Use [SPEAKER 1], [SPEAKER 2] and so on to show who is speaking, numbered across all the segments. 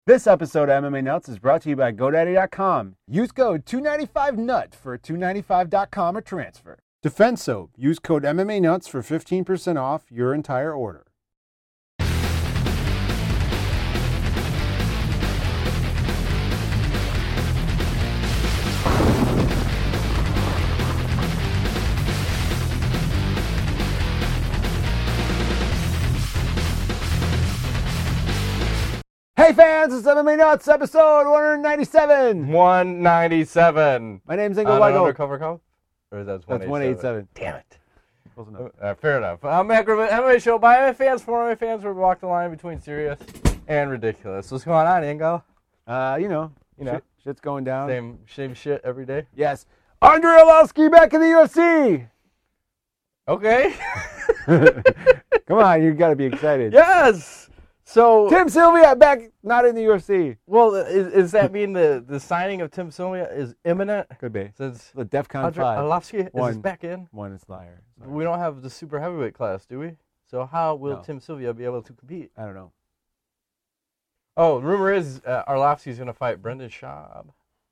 [SPEAKER 1] This episode of MMA Nuts is brought to you by GoDaddy.com. Use code 295NUT for a $295.com or transfer. Defense Soap. Use code MMA Nuts for 15% off your entire order. Hey fans, it's MMA Nuts, episode 197.
[SPEAKER 2] 197.
[SPEAKER 1] My name's
[SPEAKER 2] On
[SPEAKER 1] Ingo
[SPEAKER 2] an
[SPEAKER 1] Weigel.
[SPEAKER 2] undercover code? Or is that
[SPEAKER 1] 187.
[SPEAKER 2] Damn it.
[SPEAKER 1] Close enough.
[SPEAKER 2] Fair enough. I'm MMA show by MMA fans, for MMA fans, where we walk the line between serious and ridiculous. What's going on, Ingo?
[SPEAKER 1] You know, shit's going down.
[SPEAKER 2] Same shit every day?
[SPEAKER 1] Yes. Andrei Arlovski back in the UFC.
[SPEAKER 2] Okay.
[SPEAKER 1] Come on, you got to be excited.
[SPEAKER 2] Yes! So,
[SPEAKER 1] Tim Sylvia back, not in the UFC.
[SPEAKER 2] well, is that mean the signing of Tim Sylvia is imminent?
[SPEAKER 1] Could be.
[SPEAKER 2] Since
[SPEAKER 1] The DEFCON
[SPEAKER 2] Andrei
[SPEAKER 1] 5.
[SPEAKER 2] Arlovski is back in?
[SPEAKER 1] One is liar.
[SPEAKER 2] We don't have the super heavyweight class, do we? So how will
[SPEAKER 1] No.
[SPEAKER 2] Tim Sylvia be able to compete?
[SPEAKER 1] I don't know.
[SPEAKER 2] Oh, rumor is Arlovski's going to fight Brendan Schaub.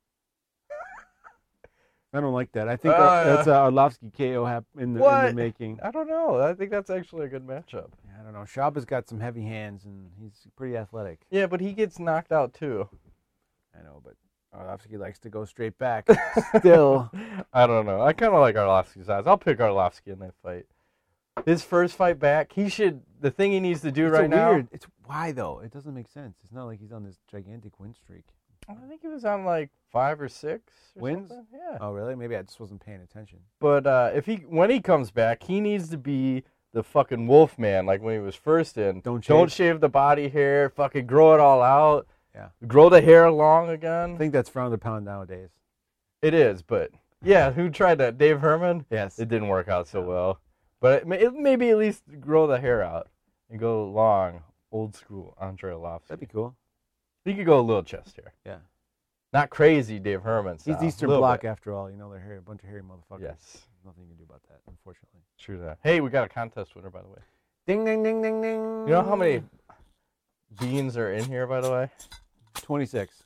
[SPEAKER 1] I don't like that. I think that's Arlovski KO in the making.
[SPEAKER 2] I don't know. I think that's actually a good matchup.
[SPEAKER 1] I don't know. Schaub has got some heavy hands, and he's pretty athletic.
[SPEAKER 2] Yeah, but he gets knocked out too.
[SPEAKER 1] I know, but Arlovski likes to go straight back. Still.
[SPEAKER 2] I don't know. I kind of like Arlovski's odds. I'll pick Arlovski in that fight. His first fight back, the thing he needs to do right now.
[SPEAKER 1] It's why, though? It doesn't make sense. It's not like he's on this gigantic win streak.
[SPEAKER 2] I think he was on like 5 or 6
[SPEAKER 1] wins.
[SPEAKER 2] Something. Yeah.
[SPEAKER 1] Oh, really? Maybe I just wasn't paying attention.
[SPEAKER 2] But when he comes back, he needs to be the fucking wolf man, like when he was first in. Don't shave the body hair. Fucking grow it all out.
[SPEAKER 1] Yeah.
[SPEAKER 2] Grow the hair long again.
[SPEAKER 1] I think that's frowned upon nowadays.
[SPEAKER 2] It is, but yeah, who tried that? Dave Herman?
[SPEAKER 1] Yes.
[SPEAKER 2] It didn't work out so well. But it maybe at least grow the hair out and go long, old school Andrei Arlovski.
[SPEAKER 1] That'd be cool.
[SPEAKER 2] He could go a little chest hair.
[SPEAKER 1] Yeah.
[SPEAKER 2] Not crazy Dave Herman style.
[SPEAKER 1] He's Eastern Bloc after all. You know, they're a bunch of hairy motherfuckers.
[SPEAKER 2] Yes.
[SPEAKER 1] There's nothing you can do about that, unfortunately.
[SPEAKER 2] True that. Hey, we got a contest winner, by the way.
[SPEAKER 1] Ding, ding, ding, ding, ding.
[SPEAKER 2] You know how many beans are in here, by the way?
[SPEAKER 1] 26.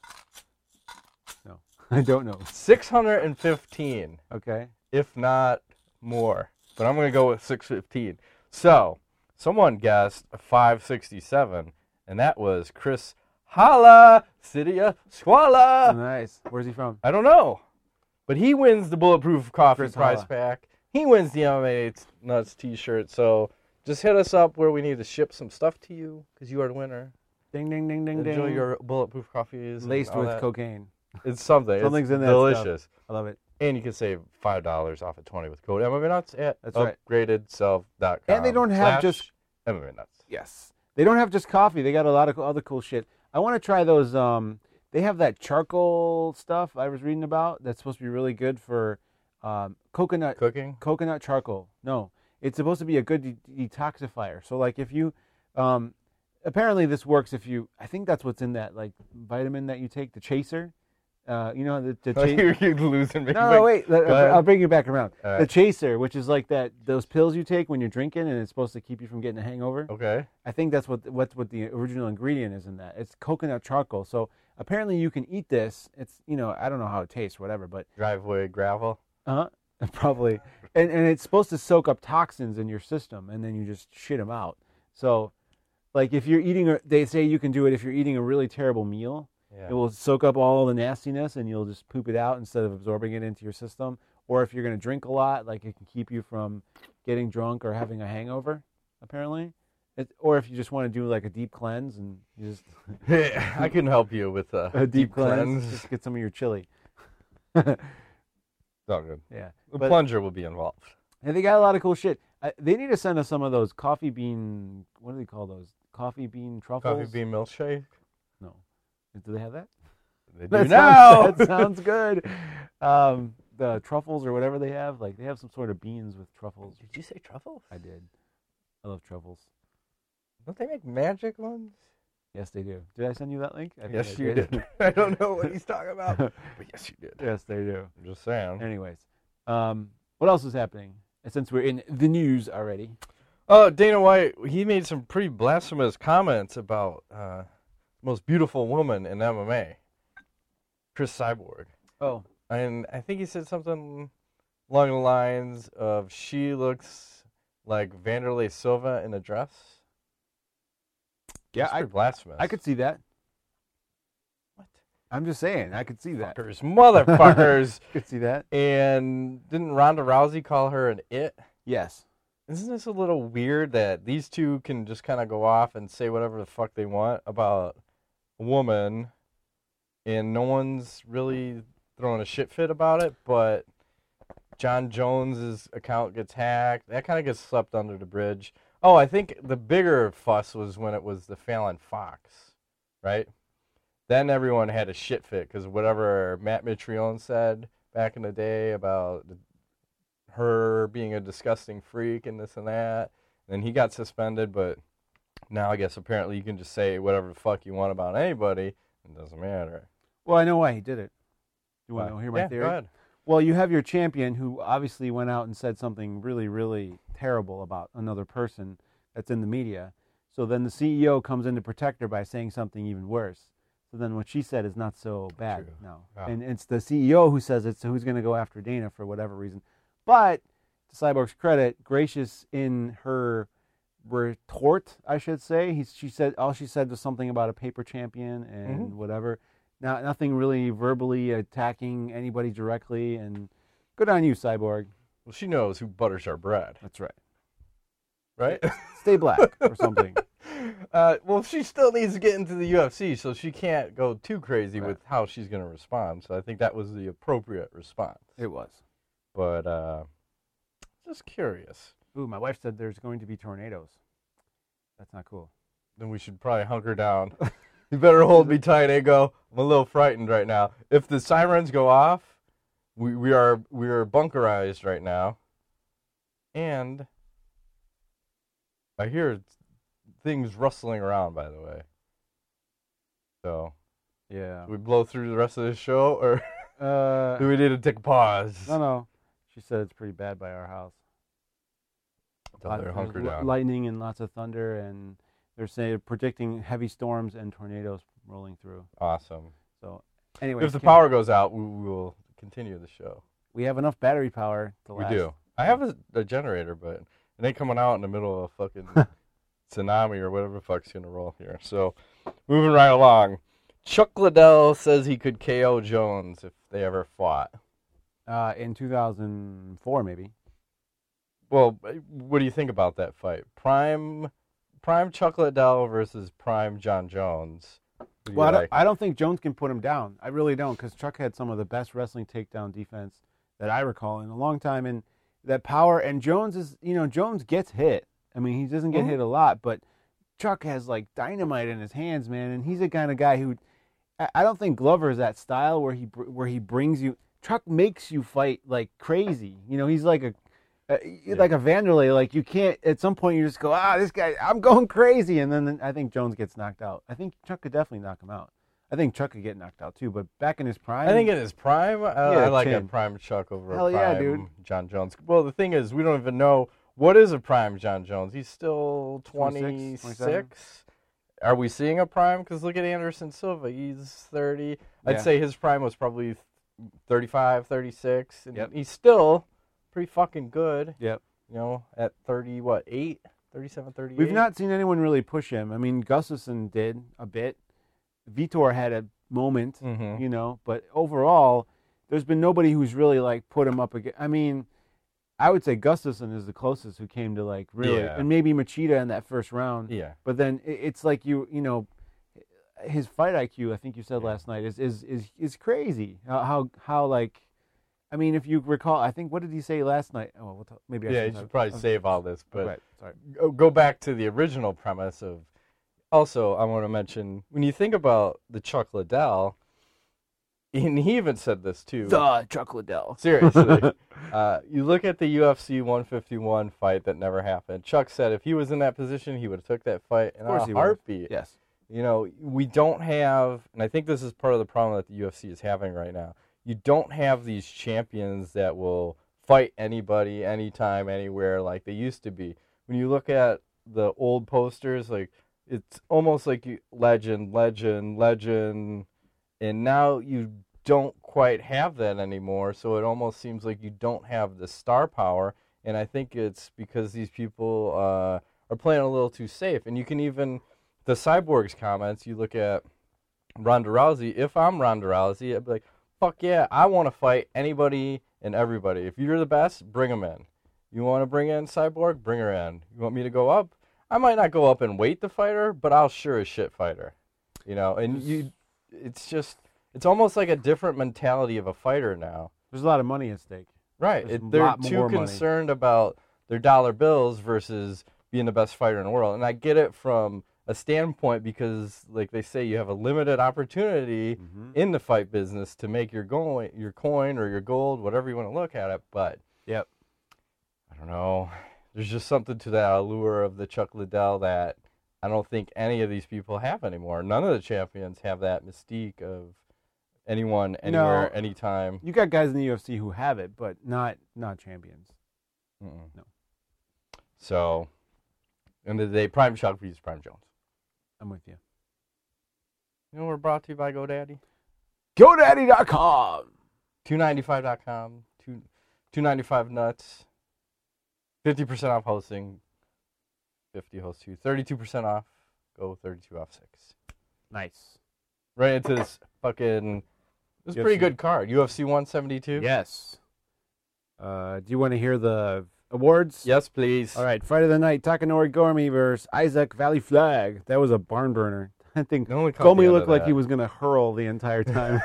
[SPEAKER 1] No, I don't know.
[SPEAKER 2] 615,
[SPEAKER 1] Okay.
[SPEAKER 2] if not more. But I'm going to go with 615. So, someone guessed 567, and that was Chris Holla, City of Squala.
[SPEAKER 1] Nice. Where's he from?
[SPEAKER 2] I don't know. But he wins the Bulletproof Coffee
[SPEAKER 1] Chris
[SPEAKER 2] prize
[SPEAKER 1] Holla.
[SPEAKER 2] pack. He wins the MMA Nuts t-shirt. So just hit us up where we need to ship some stuff to you because you are the winner.
[SPEAKER 1] Ding, ding, ding, ding, ding.
[SPEAKER 2] Enjoy your Bulletproof Coffees.
[SPEAKER 1] Laced
[SPEAKER 2] and all
[SPEAKER 1] with
[SPEAKER 2] that.
[SPEAKER 1] cocaine.
[SPEAKER 2] It's something.
[SPEAKER 1] Something's
[SPEAKER 2] it's
[SPEAKER 1] in that
[SPEAKER 2] delicious.
[SPEAKER 1] stuff. I love it.
[SPEAKER 2] And you can save $5 off at 20 with code MMA Nuts at
[SPEAKER 1] That's right.
[SPEAKER 2] upgradedself.com.
[SPEAKER 1] And they don't have just
[SPEAKER 2] MMA Nuts.
[SPEAKER 1] Yes. They don't have just coffee. They got a lot of other cool shit. I want to try those. They have that charcoal stuff I was reading about that's supposed to be really good for coconut
[SPEAKER 2] Cooking?
[SPEAKER 1] Coconut charcoal. No, it's supposed to be a good detoxifier. So like if you, apparently this works if you. I think that's what's in that like vitamin that you take, the chaser. You know the
[SPEAKER 2] You're losing me.
[SPEAKER 1] No, wait. I'll bring you back around.
[SPEAKER 2] All right.
[SPEAKER 1] The chaser, which is like those pills you take when you're drinking, and it's supposed to keep you from getting a hangover.
[SPEAKER 2] Okay.
[SPEAKER 1] I think that's what the original ingredient is in that. It's coconut charcoal. So apparently you can eat this. It's I don't know how it tastes, whatever, but
[SPEAKER 2] Driveway gravel.
[SPEAKER 1] probably, and it's supposed to soak up toxins in your system, and then you just shit them out. So, like if you're eating, they say you can do it if you're eating a really terrible meal.
[SPEAKER 2] Yeah.
[SPEAKER 1] It will soak up all the nastiness, and you'll just poop it out instead of absorbing it into your system. Or if you're going to drink a lot, like it can keep you from getting drunk or having a hangover, apparently. Or if you just want to do like a deep cleanse and you just...
[SPEAKER 2] I can help you with
[SPEAKER 1] a deep cleanse. Just get some of your chili.
[SPEAKER 2] It's all good.
[SPEAKER 1] Yeah.
[SPEAKER 2] The plunger will be involved.
[SPEAKER 1] And they got a lot of cool shit. They need to send us some of those coffee bean... What do they call those? Coffee bean truffles?
[SPEAKER 2] Coffee bean milkshake?
[SPEAKER 1] No. Do they have that?
[SPEAKER 2] They do now.
[SPEAKER 1] That sounds good. The truffles or whatever they have, like they have some sort of beans with truffles.
[SPEAKER 2] Did you say truffles?
[SPEAKER 1] I did. I love truffles.
[SPEAKER 2] Don't they make magic ones?
[SPEAKER 1] Yes, they do. Did I send you that link?
[SPEAKER 2] Yes, you did. I don't know what he's talking about, but yes, you did.
[SPEAKER 1] Yes, they do.
[SPEAKER 2] I'm just saying.
[SPEAKER 1] Anyways, what else is happening? Since we're in the news already.
[SPEAKER 2] Oh, Dana White, he made some pretty blasphemous comments about most beautiful woman in MMA, Chris Cyborg.
[SPEAKER 1] Oh,
[SPEAKER 2] And I think he said something along the lines of she looks like Vanderlei Silva in a dress.
[SPEAKER 1] yeah,
[SPEAKER 2] That's pretty blasphemous.
[SPEAKER 1] I could see that.
[SPEAKER 2] What?
[SPEAKER 1] I'm just saying, I could see that.
[SPEAKER 2] Motherfuckers.
[SPEAKER 1] Could see that.
[SPEAKER 2] And didn't Ronda Rousey call her an it?
[SPEAKER 1] Yes.
[SPEAKER 2] Isn't this a little weird that these two can just kind of go off and say whatever the fuck they want about a woman and no one's really throwing a shit fit about it, but John Jones's account gets hacked. That kind of gets swept under the bridge. Oh, I think the bigger fuss was when it was the Fallon Fox, right? Then everyone had a shit fit because whatever Matt Mitrione said back in the day about her being a disgusting freak and this and that. And he got suspended, but now I guess apparently you can just say whatever the fuck you want about anybody. It doesn't matter.
[SPEAKER 1] Well, I know why he did it. You want to hear my theory?
[SPEAKER 2] Go ahead.
[SPEAKER 1] Well, you have your champion who obviously went out and said something really, really terrible about another person that's in the media. So then the CEO comes in to protect her by saying something even worse. So then what she said is not so bad
[SPEAKER 2] True.
[SPEAKER 1] now.
[SPEAKER 2] Wow.
[SPEAKER 1] And it's the CEO who says it, so who's going to go after Dana for whatever reason. But to Cyborg's credit, gracious in her retort, I should say. She said all she said was something about a paper champion and whatever. Nothing really verbally attacking anybody directly. And good on you, Cyborg.
[SPEAKER 2] Well, she knows who butters our bread,
[SPEAKER 1] That's right.
[SPEAKER 2] right?
[SPEAKER 1] Stay black or something.
[SPEAKER 2] Well, she still needs to get into the UFC, so she can't go too crazy
[SPEAKER 1] Right.
[SPEAKER 2] with how she's going to respond. So I think that was the appropriate response.
[SPEAKER 1] It was.
[SPEAKER 2] But just curious.
[SPEAKER 1] Ooh, my wife said there's going to be tornadoes. That's not cool.
[SPEAKER 2] Then we should probably hunker down. You better hold me tight, Ego. I'm a little frightened right now. If the sirens go off, we are bunkerized right now, and I hear things rustling around. By the way, so
[SPEAKER 1] Yeah.
[SPEAKER 2] do we blow through the rest of this show, or do we need to take a pause?
[SPEAKER 1] No. She said it's pretty bad by our house.
[SPEAKER 2] Tell her to hunker down.
[SPEAKER 1] Lightning and lots of thunder, and they're predicting heavy storms and tornadoes rolling through.
[SPEAKER 2] Awesome.
[SPEAKER 1] So, anyway,
[SPEAKER 2] If the power goes out, we will continue the show.
[SPEAKER 1] we have enough battery power to
[SPEAKER 2] We
[SPEAKER 1] last.
[SPEAKER 2] do. I have a generator, but it ain't coming out in the middle of a fucking tsunami or whatever the fuck's going to roll here. So, moving right along. Chuck Liddell says he could KO Jones if they ever fought.
[SPEAKER 1] In 2004, maybe.
[SPEAKER 2] Well, what do you think about that fight? Prime Chuck Liddell versus prime John Jones. Who do you
[SPEAKER 1] Well,
[SPEAKER 2] like?
[SPEAKER 1] I don't think Jones can put him down. I really don't, because Chuck had some of the best wrestling takedown defense that I recall in a long time, and that power. And Jones is, Jones gets hit. I mean, he doesn't get hit a lot, but Chuck has like dynamite in his hands, man, and he's the kind of guy who. I don't think Glover is that style where he brings you. Chuck makes you fight like crazy. He's like like a Vanderlei. Like you can't. At some point, you just go, this guy, I'm going crazy, and then I think Jones gets knocked out. I think Chuck could definitely knock him out. I think Chuck could get knocked out too, but back in his prime.
[SPEAKER 2] I think in his prime, I like a
[SPEAKER 1] Chin.
[SPEAKER 2] prime Chuck over
[SPEAKER 1] Hell
[SPEAKER 2] a
[SPEAKER 1] yeah,
[SPEAKER 2] prime
[SPEAKER 1] dude.
[SPEAKER 2] John Jones. Well, the thing is, we don't even know what is a prime John Jones. He's still
[SPEAKER 1] 26,
[SPEAKER 2] 26. Are we seeing a prime? Because look at Anderson Silva. He's 30.
[SPEAKER 1] Yeah.
[SPEAKER 2] I'd say his prime was probably 35, 36. And
[SPEAKER 1] Yep.
[SPEAKER 2] he's still pretty fucking good.
[SPEAKER 1] Yep.
[SPEAKER 2] At 30, 37, 38?
[SPEAKER 1] We've not seen anyone really push him. I mean, Gustafsson did a bit. Vitor had a moment,
[SPEAKER 2] Mhm.
[SPEAKER 1] But overall, there's been nobody who's really like put him up again. I mean, I would say Gustafsson is the closest who came to like really,
[SPEAKER 2] Yeah.
[SPEAKER 1] and maybe Machida in that first round.
[SPEAKER 2] Yeah.
[SPEAKER 1] But then it's like his fight IQ. I think you said last night is crazy. How like, I mean, if you recall, I think what did he say last night? Oh, we'll talk, maybe.
[SPEAKER 2] Yeah, you should probably save all this. But
[SPEAKER 1] right. Sorry.
[SPEAKER 2] go back to the original premise of. Also, I want to mention when you think about the Chuck Liddell, and he even said this too.
[SPEAKER 1] The Chuck Liddell.
[SPEAKER 2] Seriously, you look at the UFC 151 fight that never happened. Chuck said if he was in that position, he would have took that fight in a heartbeat.
[SPEAKER 1] Yes.
[SPEAKER 2] We don't have, and I think this is part of the problem that the UFC is having right now. You don't have these champions that will fight anybody, anytime, anywhere like they used to be. When you look at the old posters, like it's almost like you legend, and now you don't quite have that anymore. So it almost seems like you don't have the star power, and I think it's because these people are playing a little too safe. And you can even the Cyborg's comments. You look at Ronda Rousey. If I'm Ronda Rousey, I'd be like, fuck yeah, I want to fight anybody and everybody. If you're the best, bring them in. You want to bring in Cyborg? Bring her in. You want me to go up? I might not go up and weight the fighter, but I'll sure as shit fight her. And it's almost like a different mentality of a fighter now.
[SPEAKER 1] There's a lot of money at stake.
[SPEAKER 2] Right.
[SPEAKER 1] There's a
[SPEAKER 2] They're
[SPEAKER 1] lot
[SPEAKER 2] too
[SPEAKER 1] more money.
[SPEAKER 2] concerned about their dollar bills versus being the best fighter in the world. And I get it from a standpoint because, like they say, you have a limited opportunity in the fight business to make your coin or your gold, whatever you want to look at it. But
[SPEAKER 1] Yep.
[SPEAKER 2] I don't know. There's just something to that allure of the Chuck Liddell that I don't think any of these people have anymore. None of the champions have that mystique of anyone, anywhere, anytime.
[SPEAKER 1] You got guys in the UFC who have it, but not champions.
[SPEAKER 2] Mm-mm.
[SPEAKER 1] No.
[SPEAKER 2] So, end of the day, Prime Chuck vs. Prime Jones.
[SPEAKER 1] I'm with you.
[SPEAKER 2] You know, we're brought to you by GoDaddy.
[SPEAKER 1] GoDaddy.com.
[SPEAKER 2] 295.com. 295 nuts. 50% off hosting. 50 host 2. 32% off. Go 32 off 6.
[SPEAKER 1] Nice.
[SPEAKER 2] Right into this fucking. This is a pretty good card. UFC 172.
[SPEAKER 1] Yes. Do you want to hear the awards?
[SPEAKER 2] Yes, please.
[SPEAKER 1] All right. Fight of the night: Takanori Gomi versus Isaac Valley Flag. That was a barn burner. I think Gomi looked like he was going to hurl the entire time.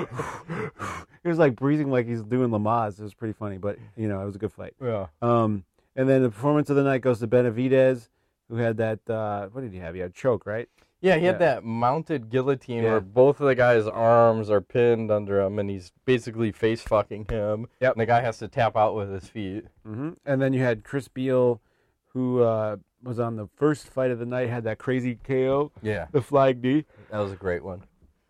[SPEAKER 1] He was like breathing like he's doing Lamaze. It was pretty funny, but it was a good fight.
[SPEAKER 2] Yeah.
[SPEAKER 1] And then the performance of the night goes to Benavidez, who had that. What did he have? He had choke, right?
[SPEAKER 2] Yeah, he had that mounted guillotine where both of the guy's arms are pinned under him, and he's basically face fucking him.
[SPEAKER 1] Yep.
[SPEAKER 2] And the guy has to tap out with his feet.
[SPEAKER 1] Mm-hmm. And then you had Chris Beal, who was on the first fight of the night, had that crazy KO.
[SPEAKER 2] Yeah.
[SPEAKER 1] The flag knee.
[SPEAKER 2] That was a great one.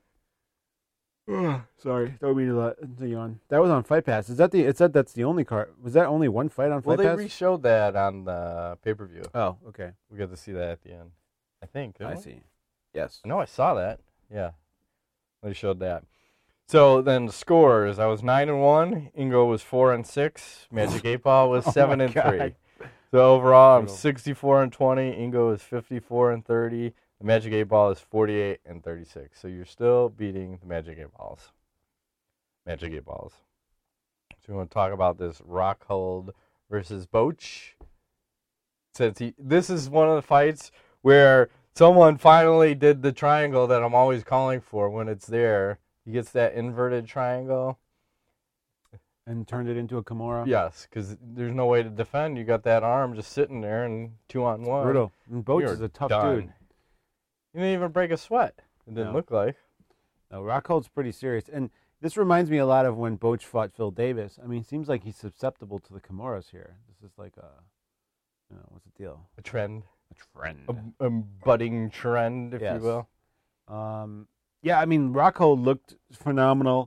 [SPEAKER 1] Sorry, don't mean to yawn. That was on Fight Pass. It said that's the only card. Was that only one fight on Fight Pass?
[SPEAKER 2] Well, they re-showed that on the pay-per-view.
[SPEAKER 1] Oh, okay.
[SPEAKER 2] We got to see that at the end. I think.
[SPEAKER 1] I see. Yes.
[SPEAKER 2] No, I saw that. Yeah. They showed that. So then the scores. I was 9-1. Ingo was 4-6. Magic 8 Ball was 7-3. So overall, I'm 64-20. Ingo is 54-30. The Magic 8 Ball is 48-36. So you're still beating the Magic 8 Balls. Magic 8 Balls. So we want to talk about this Rockhold versus Boach. This is one of the fights where someone finally did the triangle that I'm always calling for when it's there. He gets that inverted triangle.
[SPEAKER 1] And turned it into a Kimura?
[SPEAKER 2] Yes, because there's no way to defend. You got that arm just sitting there and 2-on-1.
[SPEAKER 1] Brutal. And Boach is a tough dude.
[SPEAKER 2] You didn't even break a sweat. It didn't look like.
[SPEAKER 1] No, Rockhold's pretty serious. And this reminds me a lot of when Boach fought Phil Davis. I mean, it seems like he's susceptible to the Kimuras here. This is like what's the deal?
[SPEAKER 2] A trend.
[SPEAKER 1] A trend.
[SPEAKER 2] A budding trend, if you will.
[SPEAKER 1] Yeah, I mean, Rockhold looked phenomenal.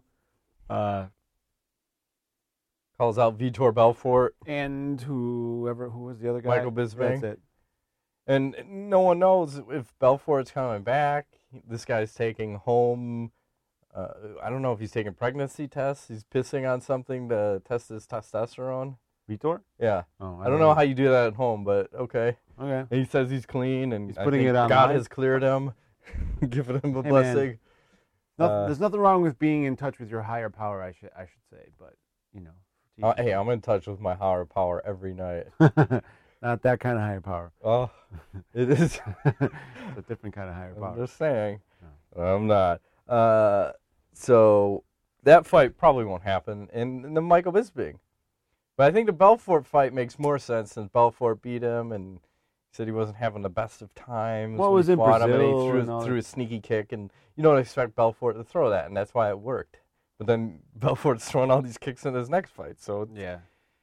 [SPEAKER 2] Calls out Vitor Belfort.
[SPEAKER 1] And who was the other guy?
[SPEAKER 2] Michael Bisping.
[SPEAKER 1] That's it.
[SPEAKER 2] And no one knows if Belfort's coming back. This guy's taking home. I don't know if he's taking pregnancy tests. He's pissing on something to test his testosterone.
[SPEAKER 1] Vitor?
[SPEAKER 2] Yeah.
[SPEAKER 1] Oh,
[SPEAKER 2] I don't know how you do that at home, but okay.
[SPEAKER 1] Okay.
[SPEAKER 2] And he says he's clean, and
[SPEAKER 1] he's putting it on.
[SPEAKER 2] God has cleared him, giving him a blessing.
[SPEAKER 1] There's nothing wrong with being in touch with your higher power. I should say, but
[SPEAKER 2] hey, I'm in touch with my higher power every night.
[SPEAKER 1] Not that kind of higher power.
[SPEAKER 2] Oh, it is.
[SPEAKER 1] It's a different kind of higher power.
[SPEAKER 2] I'm just saying. No. I'm not. So that fight probably won't happen in the Michael Bisping. But I think the Belfort fight makes more sense since Belfort beat him and said he wasn't having the best of times.
[SPEAKER 1] Well, it was in Brazil.
[SPEAKER 2] And he threw a sneaky kick, and you don't expect Belfort to throw that, and that's why it worked. But then Belfort's throwing all these kicks in his next fight. So,
[SPEAKER 1] yeah.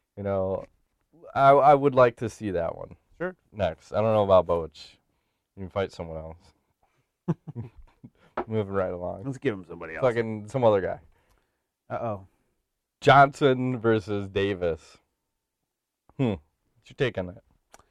[SPEAKER 2] I would like to see that one.
[SPEAKER 1] Sure.
[SPEAKER 2] Next. I don't know about Boach. You can fight someone else. Moving right along.
[SPEAKER 1] Let's give him somebody else.
[SPEAKER 2] Fucking some other guy.
[SPEAKER 1] Uh-oh.
[SPEAKER 2] Johnson versus Davis. What's your take on that?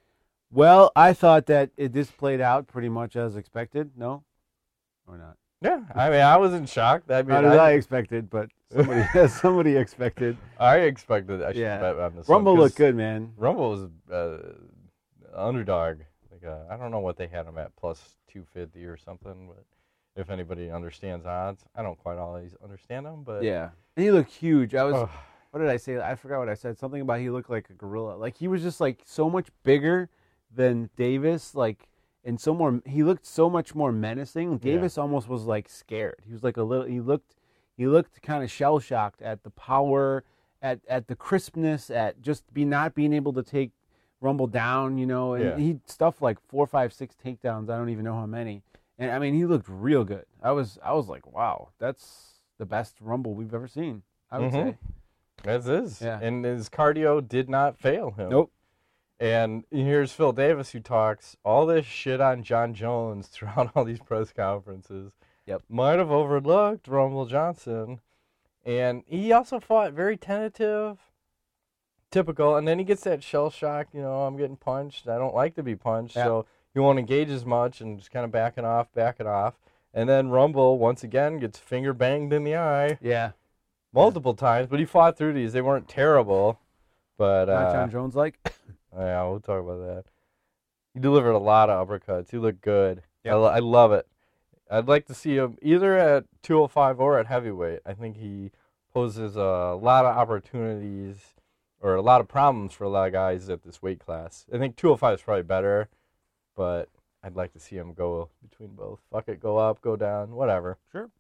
[SPEAKER 1] Well, I thought that this played out pretty much as expected. No, or not?
[SPEAKER 2] Yeah, I mean, I wasn't shocked. I mean,
[SPEAKER 1] Not as I expected, but somebody expected.
[SPEAKER 2] I expected. I should
[SPEAKER 1] Yeah.
[SPEAKER 2] bet on this.
[SPEAKER 1] Rumble
[SPEAKER 2] one, 'cause
[SPEAKER 1] looked good, man.
[SPEAKER 2] Rumble was underdog. Like I don't know what they had him at, plus 250 or something. But if anybody understands odds, I don't quite always understand them. But
[SPEAKER 1] Yeah, and he looked huge.
[SPEAKER 2] Ugh.
[SPEAKER 1] What did I say? I forgot what I said. Something about he looked like a gorilla. Like he was just like so much bigger than Davis. Like and so more. He looked so much more menacing. Davis almost was like scared. He was like a little. He looked kind of shell shocked at the power, at the crispness, at just not being able to take Rumble down. You know, and he stuffed like 4, 5, 6 takedowns. I don't even know how many. And I mean, he looked real good. I was like, wow, that's the best Rumble we've ever seen. I would say.
[SPEAKER 2] As is.
[SPEAKER 1] Yeah.
[SPEAKER 2] And his cardio did not fail him.
[SPEAKER 1] Nope.
[SPEAKER 2] And here's Phil Davis, who talks all this shit on John Jones throughout all these press conferences.
[SPEAKER 1] Yep.
[SPEAKER 2] Might have overlooked Rumble Johnson. And he also fought very tentative, typical. And then he gets that shell shock, I'm getting punched. I don't like to be punched.
[SPEAKER 1] Yep.
[SPEAKER 2] So he won't engage as much and just kind of backing off. And then Rumble, once again, gets finger banged in the eye.
[SPEAKER 1] Yeah.
[SPEAKER 2] Multiple times, but he fought through these. They weren't terrible, but
[SPEAKER 1] Not John Jones like.
[SPEAKER 2] yeah, we'll talk about that. He delivered a lot of uppercuts. He looked good.
[SPEAKER 1] Yep.
[SPEAKER 2] I love it. I'd like to see him either at 205 or at heavyweight. I think he poses a lot of opportunities or a lot of problems for a lot of guys at this weight class. I think 205 is probably better, but I'd like to see him go between both. Fuck it, go up, go down, whatever.
[SPEAKER 1] Sure.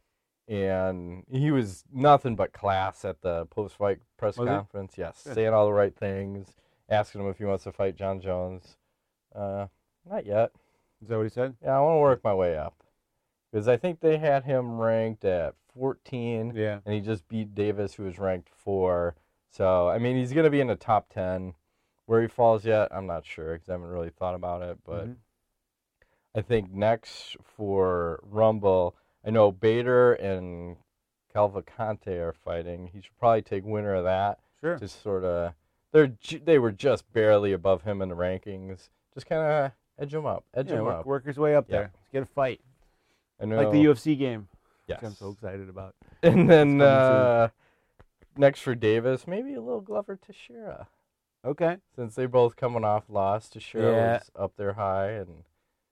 [SPEAKER 2] And he was nothing but class at the post-fight press conference. Yes,
[SPEAKER 1] Good.
[SPEAKER 2] saying all the right things, asking him if he wants to fight John Jones. Not yet.
[SPEAKER 1] Is that what he said?
[SPEAKER 2] Yeah, I want to work my way up. Because I think they had him ranked at 14,
[SPEAKER 1] Yeah.
[SPEAKER 2] and he just beat Davis, who was ranked 4. So, I mean, he's going to be in the top 10. Where he falls yet, I'm not sure, because I haven't really thought about it. But I think next for Rumble, I know Bader and Cavalcante are fighting. He should probably take winner of that.
[SPEAKER 1] Sure.
[SPEAKER 2] Just sort of, they were just barely above him in the rankings. Just kind of edge him up.
[SPEAKER 1] Work his way up
[SPEAKER 2] Yeah.
[SPEAKER 1] there. Let's get a fight.
[SPEAKER 2] I know.
[SPEAKER 1] Like the UFC game.
[SPEAKER 2] Yes.
[SPEAKER 1] Which I'm so excited about.
[SPEAKER 2] And then
[SPEAKER 1] It's coming
[SPEAKER 2] next for Davis, maybe a little Glover Teixeira.
[SPEAKER 1] Okay.
[SPEAKER 2] Since they're both coming off loss, Teixeira was up there high, and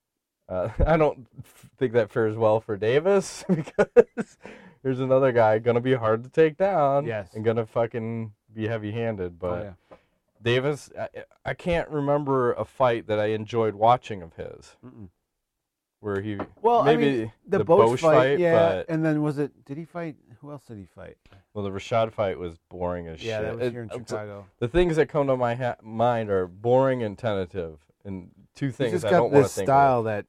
[SPEAKER 2] I don't think that fares well for Davis because there's another guy gonna be hard to take down.
[SPEAKER 1] Yes.
[SPEAKER 2] And gonna fucking be heavy-handed. But
[SPEAKER 1] yeah.
[SPEAKER 2] Davis, I can't remember a fight that I enjoyed watching of his. Where he maybe
[SPEAKER 1] the
[SPEAKER 2] Bosch fight,
[SPEAKER 1] yeah.
[SPEAKER 2] but
[SPEAKER 1] And then did he fight? Who else did he fight?
[SPEAKER 2] well, the Rashad fight was boring as
[SPEAKER 1] Yeah,
[SPEAKER 2] shit.
[SPEAKER 1] that was here in Chicago.
[SPEAKER 2] The things that come to my mind are boring and tentative, and two things
[SPEAKER 1] He's
[SPEAKER 2] I
[SPEAKER 1] just
[SPEAKER 2] don't
[SPEAKER 1] got
[SPEAKER 2] want to
[SPEAKER 1] this
[SPEAKER 2] think
[SPEAKER 1] style
[SPEAKER 2] of.
[SPEAKER 1] that,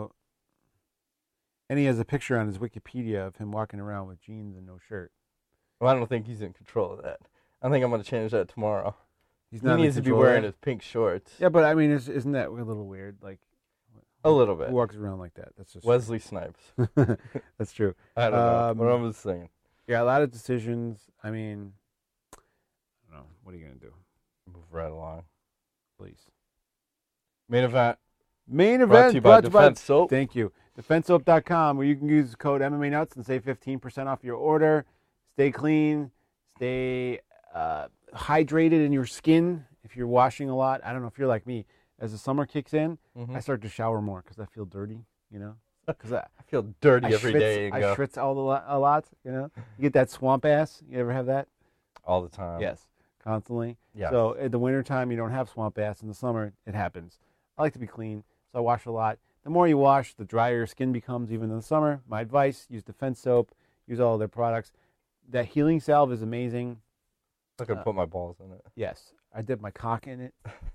[SPEAKER 1] and he has a picture on his Wikipedia of him walking around with jeans and no shirt.
[SPEAKER 2] Well, I don't think he's in control of that. I think I'm going to change that tomorrow.
[SPEAKER 1] He's
[SPEAKER 2] He
[SPEAKER 1] not in
[SPEAKER 2] needs to be
[SPEAKER 1] control
[SPEAKER 2] wearing
[SPEAKER 1] of
[SPEAKER 2] his pink shorts.
[SPEAKER 1] Yeah, but I mean, isn't that a little weird? Like,
[SPEAKER 2] A little bit.
[SPEAKER 1] who walks around like that? That's just
[SPEAKER 2] Wesley Snipes.
[SPEAKER 1] That's true.
[SPEAKER 2] I don't know. What I'm just saying.
[SPEAKER 1] Yeah, a lot of decisions. I mean, I don't know. What are you gonna do?
[SPEAKER 2] Move right along.
[SPEAKER 1] Please.
[SPEAKER 2] Main event.
[SPEAKER 1] Main
[SPEAKER 2] Brought
[SPEAKER 1] event
[SPEAKER 2] to you by Defense Soap.
[SPEAKER 1] Thank you. DefenseSoap.com, where you can use the code MMA Nuts and save 15% off your order. Stay clean. Stay hydrated in your skin. If you're washing a lot, I don't know if you're like me. As the summer kicks in, I start to shower more because I feel dirty. Because
[SPEAKER 2] I feel dirty every day.
[SPEAKER 1] I schwitz a lot. You get that swamp ass. You ever have that?
[SPEAKER 2] All the time.
[SPEAKER 1] Yes, constantly.
[SPEAKER 2] Yes.
[SPEAKER 1] So in the wintertime, you don't have swamp ass. In the summer, it happens. I like to be clean, so I wash a lot. The more you wash, the drier your skin becomes, even in the summer. My advice, use Defense Soap. Use all of their products. That healing salve is amazing.
[SPEAKER 2] I could put my balls in it.
[SPEAKER 1] Yes, I dip my cock in it.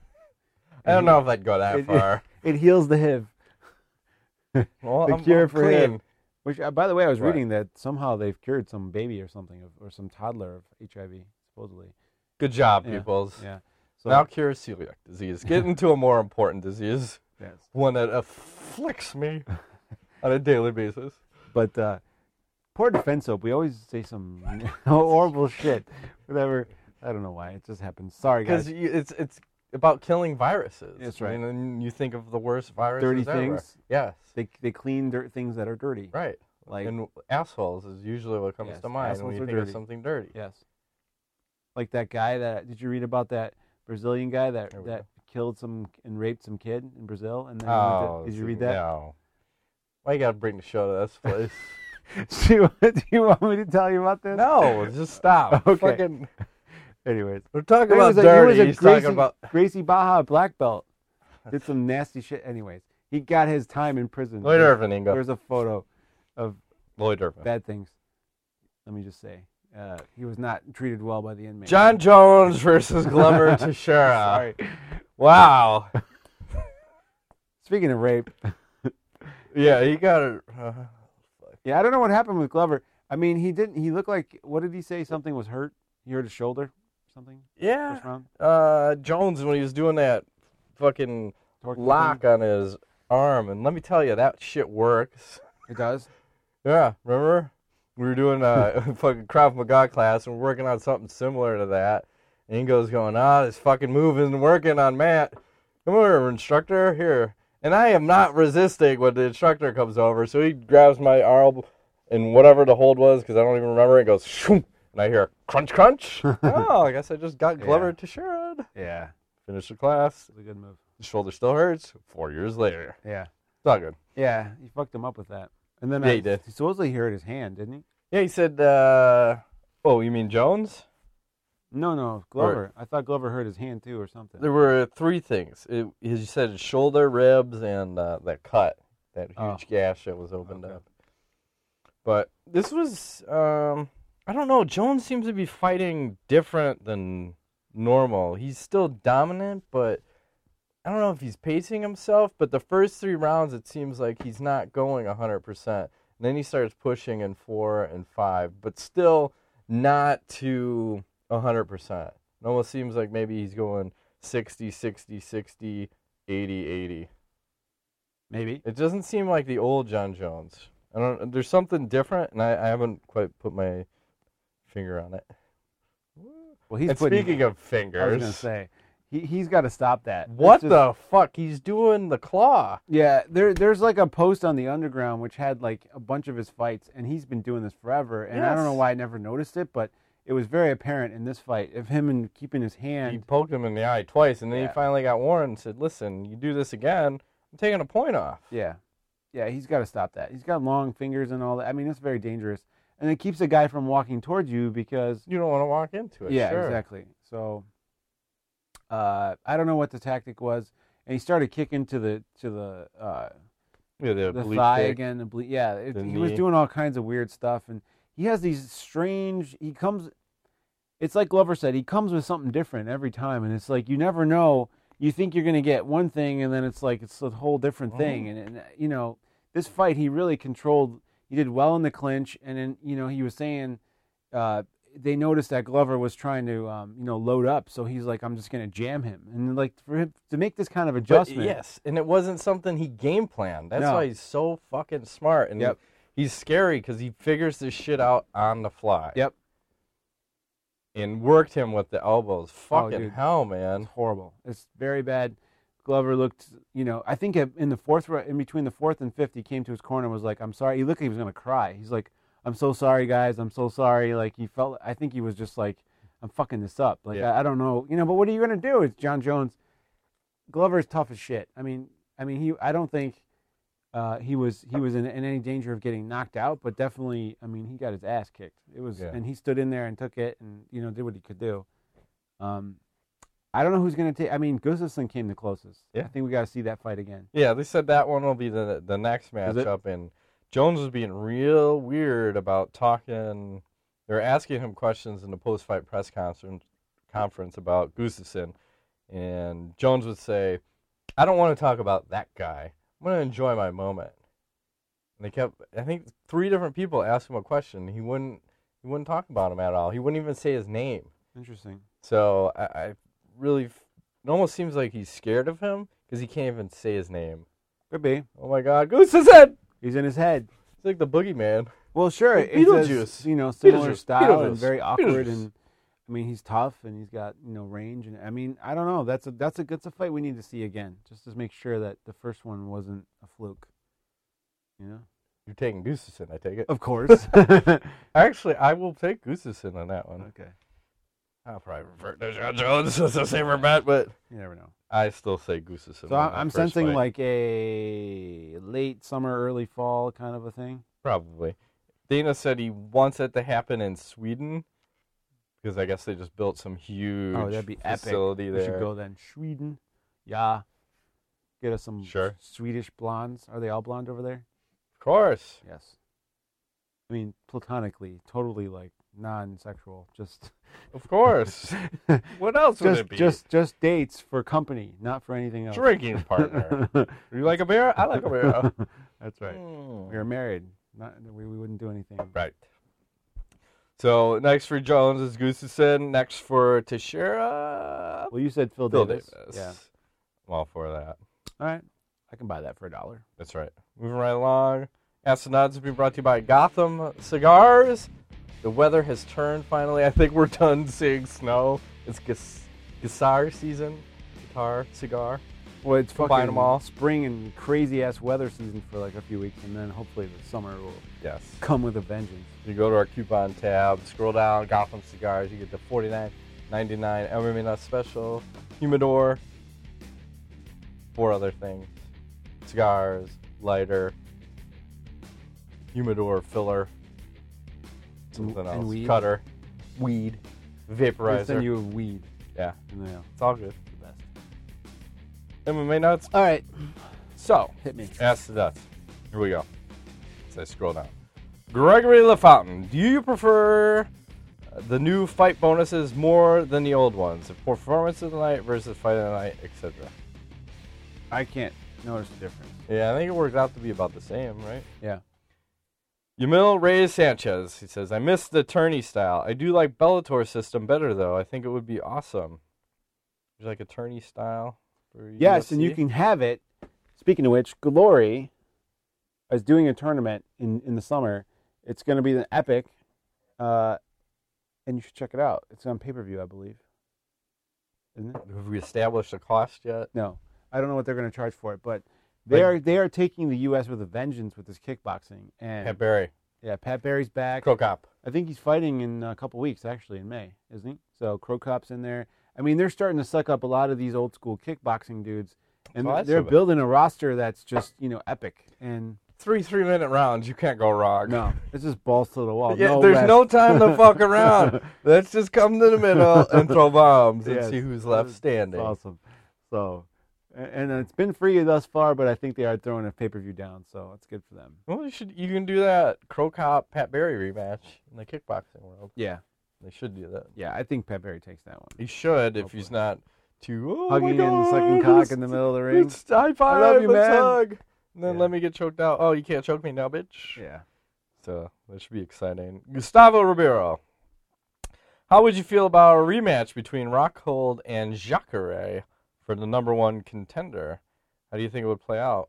[SPEAKER 2] I don't know if I'd go that far.
[SPEAKER 1] It heals the HIV.
[SPEAKER 2] Well,
[SPEAKER 1] The
[SPEAKER 2] I'm
[SPEAKER 1] cure for
[SPEAKER 2] clean.
[SPEAKER 1] HIV. Which, by the way, I was
[SPEAKER 2] Right.
[SPEAKER 1] reading that somehow they've cured some baby or something, or some toddler of HIV, supposedly.
[SPEAKER 2] Good job,
[SPEAKER 1] Yeah.
[SPEAKER 2] peoples.
[SPEAKER 1] Yeah. So,
[SPEAKER 2] Now cure celiac disease. Get into a more important disease.
[SPEAKER 1] yes.
[SPEAKER 2] One that afflicts me on a daily basis.
[SPEAKER 1] But poor Defense Soap, we always say some horrible shit. Whatever. I don't know why. It just happens. Sorry,
[SPEAKER 2] Because
[SPEAKER 1] guys.
[SPEAKER 2] about killing viruses.
[SPEAKER 1] That's right.
[SPEAKER 2] And then you think of the worst viruses
[SPEAKER 1] Dirty
[SPEAKER 2] ever.
[SPEAKER 1] things.
[SPEAKER 2] Yes.
[SPEAKER 1] They clean things that are dirty.
[SPEAKER 2] Right.
[SPEAKER 1] Like
[SPEAKER 2] And assholes is usually what comes
[SPEAKER 1] Yes,
[SPEAKER 2] to mind
[SPEAKER 1] assholes
[SPEAKER 2] when you
[SPEAKER 1] are
[SPEAKER 2] think of
[SPEAKER 1] dirty.
[SPEAKER 2] something dirty.
[SPEAKER 1] yes. Like that guy did you read about that Brazilian guy that
[SPEAKER 2] There we go.
[SPEAKER 1] killed and raped some kid in Brazil and then did you read that?
[SPEAKER 2] No. Why you gotta bring the show to this place?
[SPEAKER 1] Do you want me to tell you about this?
[SPEAKER 2] No, just stop.
[SPEAKER 1] Okay.
[SPEAKER 2] Fucking,
[SPEAKER 1] Anyways,
[SPEAKER 2] we're talking
[SPEAKER 1] he
[SPEAKER 2] about
[SPEAKER 1] was
[SPEAKER 2] dirty.
[SPEAKER 1] a
[SPEAKER 2] He's
[SPEAKER 1] Gracie,
[SPEAKER 2] talking about
[SPEAKER 1] Gracie Baja black belt. Did some nasty shit. Anyways, he got his time in prison.
[SPEAKER 2] Lloyd Irvin, Ingo.
[SPEAKER 1] There's a photo of
[SPEAKER 2] Lloyd Irvin.
[SPEAKER 1] bad things. Let me just say, he was not treated well by the inmates.
[SPEAKER 2] John Jones versus Glover Teixeira.
[SPEAKER 1] Sorry.
[SPEAKER 2] Wow.
[SPEAKER 1] Speaking of rape,
[SPEAKER 2] Yeah, he got it.
[SPEAKER 1] yeah, I don't know what happened with Glover. I mean, he didn't. He looked like, what did he say? Something was hurt. He hurt his shoulder. Or something.
[SPEAKER 2] Yeah.
[SPEAKER 1] First round.
[SPEAKER 2] Jones, when he was doing that fucking
[SPEAKER 1] Torque
[SPEAKER 2] lock
[SPEAKER 1] thing?
[SPEAKER 2] on his arm, and let me tell you, that shit works.
[SPEAKER 1] It does.
[SPEAKER 2] Yeah, remember? We were doing a fucking Krav Maga class, and we're working on something similar to that. And Ingo's going, this fucking move isn't working on Matt. Come over, instructor, here. And I am not resisting when the instructor comes over, so he grabs my arm and whatever the hold was, because I don't even remember it, goes, shoom, and I hear a crunch, crunch. Oh, I guess I just got Glover Teixeira.
[SPEAKER 1] Yeah.
[SPEAKER 2] Finished the class.
[SPEAKER 1] It's a good move.
[SPEAKER 2] The shoulder still hurts. 4 years later.
[SPEAKER 1] Yeah.
[SPEAKER 2] It's all good.
[SPEAKER 1] Yeah. He fucked him up with that. And then
[SPEAKER 2] Yeah, he did.
[SPEAKER 1] He supposedly hurt his hand, didn't he?
[SPEAKER 2] Yeah, he said, oh, you mean Jones?
[SPEAKER 1] No, Glover. I thought Glover hurt his hand too, or something.
[SPEAKER 2] There were three things. He said his shoulder, ribs, and that cut, that huge gash that was opened up. But this was, I don't know, Jones seems to be fighting different than normal. He's still dominant, but I don't know if he's pacing himself. But the first 3 rounds, it seems like he's not going 100%. And then he starts pushing in 4 and 5, but still not to 100%. It almost seems like maybe he's going 60, 60, 60, 80, 80.
[SPEAKER 1] Maybe.
[SPEAKER 2] It doesn't seem like the old John Jones. There's something different, and I haven't quite put my finger on it.
[SPEAKER 1] Well, he's
[SPEAKER 2] And speaking of fingers,
[SPEAKER 1] I was gonna say, he's got to stop that.
[SPEAKER 2] what
[SPEAKER 1] It's just-
[SPEAKER 2] the fuck? He's doing the claw.
[SPEAKER 1] Yeah, there's like a post on the Underground which had like a bunch of his fights, and he's been doing this forever. And I don't know
[SPEAKER 2] Yes.
[SPEAKER 1] why I never noticed it, but it was very apparent in this fight of him and keeping his
[SPEAKER 2] He
[SPEAKER 1] hand.
[SPEAKER 2] poked him in the eye twice, and then
[SPEAKER 1] Yeah.
[SPEAKER 2] he finally got warned and said, "Listen, you do this again, I'm taking a point off."
[SPEAKER 1] Yeah, he's got to stop that. He's got long fingers and all that. I mean, it's very dangerous, and it keeps a guy from walking towards you because
[SPEAKER 2] You don't want to walk into it.
[SPEAKER 1] yeah,
[SPEAKER 2] sure.
[SPEAKER 1] exactly. So I don't know what the tactic was, and he started kicking to the
[SPEAKER 2] Yeah, the
[SPEAKER 1] the
[SPEAKER 2] oblique
[SPEAKER 1] thigh
[SPEAKER 2] kick.
[SPEAKER 1] again. Yeah,
[SPEAKER 2] The
[SPEAKER 1] he was
[SPEAKER 2] knee.
[SPEAKER 1] doing all kinds of weird stuff, and he has these strange. He comes. It's like Glover said. He comes with something different every time, and it's like you never know. You think you're going to get one thing, and then it's like it's a whole different thing. And you know, this fight he really controlled. He did well in the clinch, and then he was saying they noticed that Glover was trying to load up, so he's like, I'm just going to jam him, and like for him to make this kind of
[SPEAKER 2] But
[SPEAKER 1] adjustment.
[SPEAKER 2] yes, and it wasn't something he game planned. That's
[SPEAKER 1] No.
[SPEAKER 2] why he's so fucking smart, and
[SPEAKER 1] Yep.
[SPEAKER 2] he's scary because he figures this shit out on the fly.
[SPEAKER 1] Yep.
[SPEAKER 2] And worked him with the elbows. Fucking
[SPEAKER 1] dude.
[SPEAKER 2] hell, man.
[SPEAKER 1] It's horrible. It's very bad. Glover looked, I think in the fourth, in between the fourth and fifth, he came to his corner and was like, I'm sorry. He looked like he was going to cry. He's like, I'm so sorry, guys. I'm so sorry. Like, I think he was just like, I'm fucking this up. Like,
[SPEAKER 2] Yeah.
[SPEAKER 1] I don't know, but what are you going to do? It's John Jones. Glover's tough as shit. I don't think he was in any danger of getting knocked out, but definitely, he got his ass kicked. It was, and he stood in there and took it and, did what he could do. I don't know who's going to take. Gustafsson came the closest.
[SPEAKER 2] Yeah.
[SPEAKER 1] I think we got to see that fight again.
[SPEAKER 2] Yeah, they said that one will be the next
[SPEAKER 1] Is it?
[SPEAKER 2] matchup, and Jones was being real weird about talking. They were asking him questions in the post-fight press conference about Gustafsson, and Jones would say, "I don't want to talk about that guy. I'm going to enjoy my moment." And they kept. I think 3 different people asked him a question. He wouldn't talk about him at all. He wouldn't even say his name.
[SPEAKER 1] Interesting.
[SPEAKER 2] So I really, it almost seems like he's scared of him because he can't even say his name.
[SPEAKER 1] Could be.
[SPEAKER 2] Oh my God, Gustafsson!
[SPEAKER 1] He's in his head.
[SPEAKER 2] It's like the boogeyman.
[SPEAKER 1] Well, sure.
[SPEAKER 2] Well,
[SPEAKER 1] It's
[SPEAKER 2] Beetlejuice.
[SPEAKER 1] similar
[SPEAKER 2] Beetlejuice.
[SPEAKER 1] style and
[SPEAKER 2] Beetlejuice.
[SPEAKER 1] very awkward.
[SPEAKER 2] Beetlejuice.
[SPEAKER 1] And I mean, he's tough and he's got range, and I mean, I don't know. That's a fight we need to see again, just to make sure that the first one wasn't a fluke.
[SPEAKER 2] You're taking Gustafsson, I take it.
[SPEAKER 1] Of course.
[SPEAKER 2] Actually, I will take Gustafsson on that one.
[SPEAKER 1] Okay.
[SPEAKER 2] I'll probably revert to John Jones as a safer bet, but
[SPEAKER 1] You never know.
[SPEAKER 2] I still say Gustafsson.
[SPEAKER 1] So I'm sensing like a late summer, early fall kind of a thing.
[SPEAKER 2] Probably. Dana said he wants it to happen in Sweden because I guess they just built some huge
[SPEAKER 1] That'd be
[SPEAKER 2] facility
[SPEAKER 1] epic.
[SPEAKER 2] there.
[SPEAKER 1] We should go then. Sweden. Yeah. Get us some
[SPEAKER 2] Sure.
[SPEAKER 1] Swedish blondes. Are they all blonde over there?
[SPEAKER 2] Of course.
[SPEAKER 1] Yes. I mean, platonically, totally like non-sexual. Just
[SPEAKER 2] Of course. What else would it be?
[SPEAKER 1] just dates for company, not for anything else.
[SPEAKER 2] Drinking partner. You like a beer? I like a beer.
[SPEAKER 1] That's right.
[SPEAKER 2] Mm.
[SPEAKER 1] We are married. We wouldn't do anything.
[SPEAKER 2] Right. So next for Jones is Gustafsson. Next for Teixeira.
[SPEAKER 1] Well, you said Phil
[SPEAKER 2] Phil
[SPEAKER 1] Davis.
[SPEAKER 2] Davis.
[SPEAKER 1] Yeah.
[SPEAKER 2] I'm all for that.
[SPEAKER 1] All right. I can buy that for $1.
[SPEAKER 2] That's right. Moving right along. Astronauts has been brought to you by Gotham Cigars. The weather has turned finally. I think we're done seeing snow. It's guitar season. Guitar, cigar.
[SPEAKER 1] Well, it's
[SPEAKER 2] Combine
[SPEAKER 1] fucking
[SPEAKER 2] them all.
[SPEAKER 1] spring and crazy ass weather season for like a few weeks, and then hopefully the summer will
[SPEAKER 2] Yes.
[SPEAKER 1] come with a vengeance.
[SPEAKER 2] You go to our coupon tab, scroll down, Gotham Cigars. You get the $49.99 Elmina Special, Humidor, 4 other things. Cigars, lighter, Humidor filler, something
[SPEAKER 1] And
[SPEAKER 2] else,
[SPEAKER 1] weed.
[SPEAKER 2] cutter, weed,
[SPEAKER 1] They
[SPEAKER 2] vaporizer.
[SPEAKER 1] send you a weed.
[SPEAKER 2] Yeah,
[SPEAKER 1] in the mail.
[SPEAKER 2] it's all good.
[SPEAKER 1] The best.
[SPEAKER 2] MMA nuts.
[SPEAKER 1] All right.
[SPEAKER 2] So,
[SPEAKER 1] Hit me.
[SPEAKER 2] ask the nuts. Here we go. As I scroll down. Gregory LaFountain, do you prefer the new fight bonuses more than the old ones? The performance of the night versus fight of the night, etc.
[SPEAKER 1] I can't notice the difference.
[SPEAKER 2] Yeah, I think it works out to be about the same, right?
[SPEAKER 1] Yeah.
[SPEAKER 2] Yamil Reyes Sanchez, he says, I miss the tourney style. I do like Bellator system better, though. I think it would be awesome. There's like a tourney style for
[SPEAKER 1] Yes, and
[SPEAKER 2] UFC?
[SPEAKER 1] you can have it. Speaking of which, Glory is doing a tournament in the summer. It's going to be an epic, and you should check it out. It's on pay-per-view, I believe. Isn't it?
[SPEAKER 2] Have we established a cost yet?
[SPEAKER 1] No, I don't know what they're going to charge for it, but
[SPEAKER 2] Like-
[SPEAKER 1] they are taking the U.S. with a vengeance with this kickboxing. And
[SPEAKER 2] Pat Barry,
[SPEAKER 1] yeah, Pat Barry's back.
[SPEAKER 2] Crow Cop.
[SPEAKER 1] I think he's fighting in a couple weeks, actually, in May, isn't he? So Crow Cop's in there. I mean, they're starting to suck up a lot of these old school kickboxing dudes, and
[SPEAKER 2] Well, that's
[SPEAKER 1] they're
[SPEAKER 2] a bit-
[SPEAKER 1] building a roster that's just epic. And
[SPEAKER 2] 3 3-minute rounds, you can't go wrong.
[SPEAKER 1] no, it's just balls to the wall.
[SPEAKER 2] Yeah,
[SPEAKER 1] no
[SPEAKER 2] there's
[SPEAKER 1] rest.
[SPEAKER 2] no time to fuck around. Let's just come to the middle and throw bombs and
[SPEAKER 1] Yes.
[SPEAKER 2] see who's left
[SPEAKER 1] It's
[SPEAKER 2] standing.
[SPEAKER 1] awesome. So, and it's been free thus far, but I think they are throwing a pay-per-view down, so it's good for them.
[SPEAKER 2] Well, you can do that Crow Cop Pat Barry rematch in the kickboxing world.
[SPEAKER 1] Yeah,
[SPEAKER 2] They should do that.
[SPEAKER 1] yeah, I think Pat Barry takes that one.
[SPEAKER 2] He should if he's not too
[SPEAKER 1] Hugging
[SPEAKER 2] my
[SPEAKER 1] and
[SPEAKER 2] God,
[SPEAKER 1] sucking cock in the middle of the ring.
[SPEAKER 2] It's high five,
[SPEAKER 1] love you,
[SPEAKER 2] let's
[SPEAKER 1] man.
[SPEAKER 2] hug. And then
[SPEAKER 1] Yeah.
[SPEAKER 2] let me get choked out. Oh, you can't choke me now, bitch.
[SPEAKER 1] Yeah.
[SPEAKER 2] So that should be exciting. Gustavo Ribeiro. How would you feel about a rematch between Rockhold and Jacare for the #1 contender? How do you think it would play out?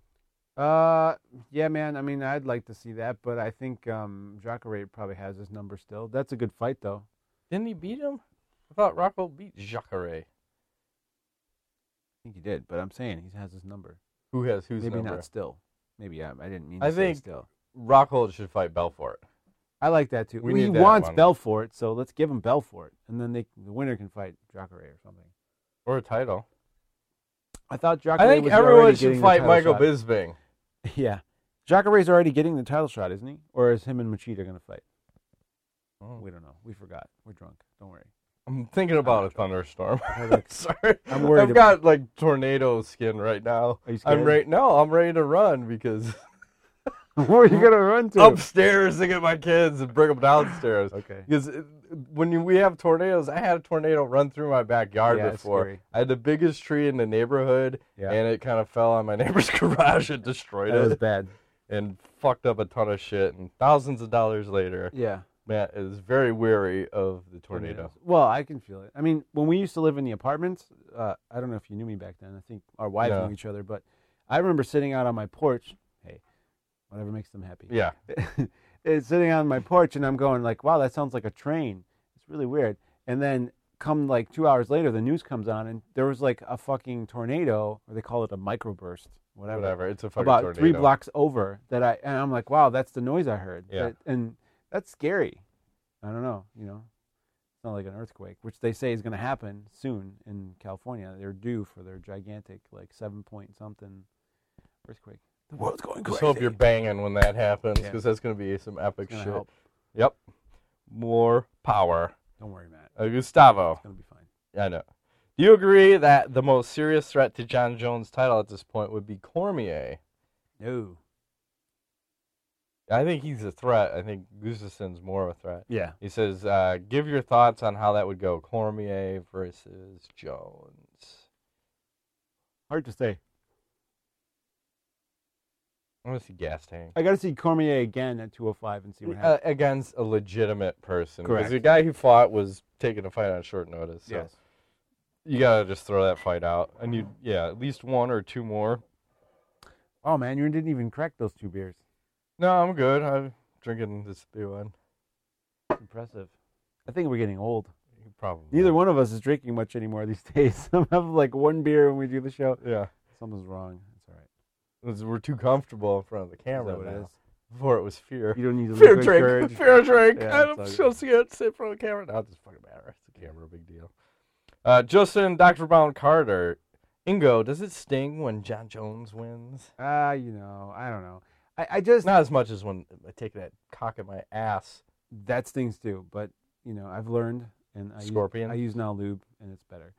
[SPEAKER 1] Yeah, man. I mean, I'd like to see that, but I think Jacare probably has his number still. That's a good fight, though.
[SPEAKER 2] Didn't he beat him? I thought Rockhold beat Jacare.
[SPEAKER 1] I think he did, but I'm saying he has his number.
[SPEAKER 2] Who has whose
[SPEAKER 1] Maybe
[SPEAKER 2] number?
[SPEAKER 1] not still. Maybe I didn't mean
[SPEAKER 2] I
[SPEAKER 1] to say
[SPEAKER 2] think-
[SPEAKER 1] still.
[SPEAKER 2] Rockhold should fight Belfort.
[SPEAKER 1] I like that too.
[SPEAKER 2] We
[SPEAKER 1] He
[SPEAKER 2] need that
[SPEAKER 1] wants
[SPEAKER 2] one.
[SPEAKER 1] Belfort, so let's give him Belfort, and then the winner can fight Jacare or something.
[SPEAKER 2] Or a title.
[SPEAKER 1] I thought Jacare
[SPEAKER 2] I think
[SPEAKER 1] was
[SPEAKER 2] everyone
[SPEAKER 1] already
[SPEAKER 2] should
[SPEAKER 1] getting the
[SPEAKER 2] fight
[SPEAKER 1] title
[SPEAKER 2] Michael
[SPEAKER 1] shot.
[SPEAKER 2] Bisping.
[SPEAKER 1] Yeah, Jacare's already getting the title shot, isn't he? Or is him and Machida going to fight?
[SPEAKER 2] Oh.
[SPEAKER 1] We don't know. We forgot. We're drunk. Don't worry.
[SPEAKER 2] I'm thinking about a thunderstorm.
[SPEAKER 1] Look,
[SPEAKER 2] Sorry.
[SPEAKER 1] I'm worried
[SPEAKER 2] I've got like tornado skin right now.
[SPEAKER 1] Are you scared?
[SPEAKER 2] I'm ready to run because
[SPEAKER 1] Where are you going to run to?
[SPEAKER 2] upstairs to get my kids and bring them downstairs.
[SPEAKER 1] Okay.
[SPEAKER 2] Because we have tornadoes, I had a tornado run through my backyard
[SPEAKER 1] Yeah, it's
[SPEAKER 2] before.
[SPEAKER 1] scary.
[SPEAKER 2] I had the biggest tree in the neighborhood,
[SPEAKER 1] Yeah.
[SPEAKER 2] and it kind of fell on my neighbor's garage and destroyed
[SPEAKER 1] That was
[SPEAKER 2] it
[SPEAKER 1] bad.
[SPEAKER 2] and fucked up a ton of shit. And thousands of dollars later,
[SPEAKER 1] Yeah.
[SPEAKER 2] Matt is very wary of the tornado.
[SPEAKER 1] Well, I can feel it. I mean, when we used to live in the apartments, I don't know if you knew me back then. I think our wives
[SPEAKER 2] No.
[SPEAKER 1] knew each other, but I remember sitting out on my porch. Hey, whatever makes them happy.
[SPEAKER 2] Yeah.
[SPEAKER 1] It's sitting on my porch, and I'm going like, wow, that sounds like a train. It's really weird. And then come like 2 hours later, the news comes on, and there was like a fucking tornado, or they call it a microburst, whatever.
[SPEAKER 2] It's a fucking
[SPEAKER 1] About
[SPEAKER 2] tornado.
[SPEAKER 1] 3 blocks over and I'm like, wow, that's the noise I heard.
[SPEAKER 2] Yeah.
[SPEAKER 1] And that's scary. I don't know, It's not like an earthquake, which they say is going to happen soon in California. They're due for their gigantic, like 7-point something earthquake. The world's going crazy.
[SPEAKER 2] Just hope you're banging when that happens,
[SPEAKER 1] Yeah.
[SPEAKER 2] because that's going to be some epic
[SPEAKER 1] It's gonna
[SPEAKER 2] shit.
[SPEAKER 1] help.
[SPEAKER 2] Yep. More power.
[SPEAKER 1] Don't worry, Matt.
[SPEAKER 2] Gustavo.
[SPEAKER 1] It's going to be fine.
[SPEAKER 2] I know. Do you agree that the most serious threat to John Jones' title at this point would be Cormier?
[SPEAKER 1] No.
[SPEAKER 2] I think he's a threat. I think Gustafson's more of a threat.
[SPEAKER 1] Yeah.
[SPEAKER 2] He says, give your thoughts on how that would go. Cormier versus Jones.
[SPEAKER 1] Hard to say.
[SPEAKER 2] I want to see Gas Tank.
[SPEAKER 1] I got to see Cormier again at 205 and see what happens.
[SPEAKER 2] Against a legitimate person.
[SPEAKER 1] Correct.
[SPEAKER 2] Because the guy who fought was taking a fight on short notice. So
[SPEAKER 1] Yes.
[SPEAKER 2] you got to just throw that fight out. And at least 1 or 2 more.
[SPEAKER 1] Oh, man, you didn't even crack those 2 beers.
[SPEAKER 2] No, I'm good. I'm drinking this beer one.
[SPEAKER 1] It's impressive. I think we're getting old.
[SPEAKER 2] Probably.
[SPEAKER 1] Neither one of us is drinking much anymore these days. I'm having like 1 beer when we do the show.
[SPEAKER 2] Yeah.
[SPEAKER 1] Something's wrong. It's all right.
[SPEAKER 2] We're too comfortable in front of the camera
[SPEAKER 1] Is that what it
[SPEAKER 2] now.
[SPEAKER 1] is?
[SPEAKER 2] Before it was fear.
[SPEAKER 1] You don't need to
[SPEAKER 2] Fear
[SPEAKER 1] liquid
[SPEAKER 2] drink.
[SPEAKER 1] courage.
[SPEAKER 2] Fear drink.
[SPEAKER 1] Yeah,
[SPEAKER 2] I'm
[SPEAKER 1] it's
[SPEAKER 2] so
[SPEAKER 1] all
[SPEAKER 2] scared to sit in front of the camera. No, it doesn't fucking matter. It's a camera, big deal. Justin, Dr. Brown Carter. Ingo, does it sting when John Jones wins?
[SPEAKER 1] I don't know. I just
[SPEAKER 2] Not as much as when I take that cock in my ass.
[SPEAKER 1] that stings too. But I've learned, and
[SPEAKER 2] Scorpion?
[SPEAKER 1] I use now lube, and it's better.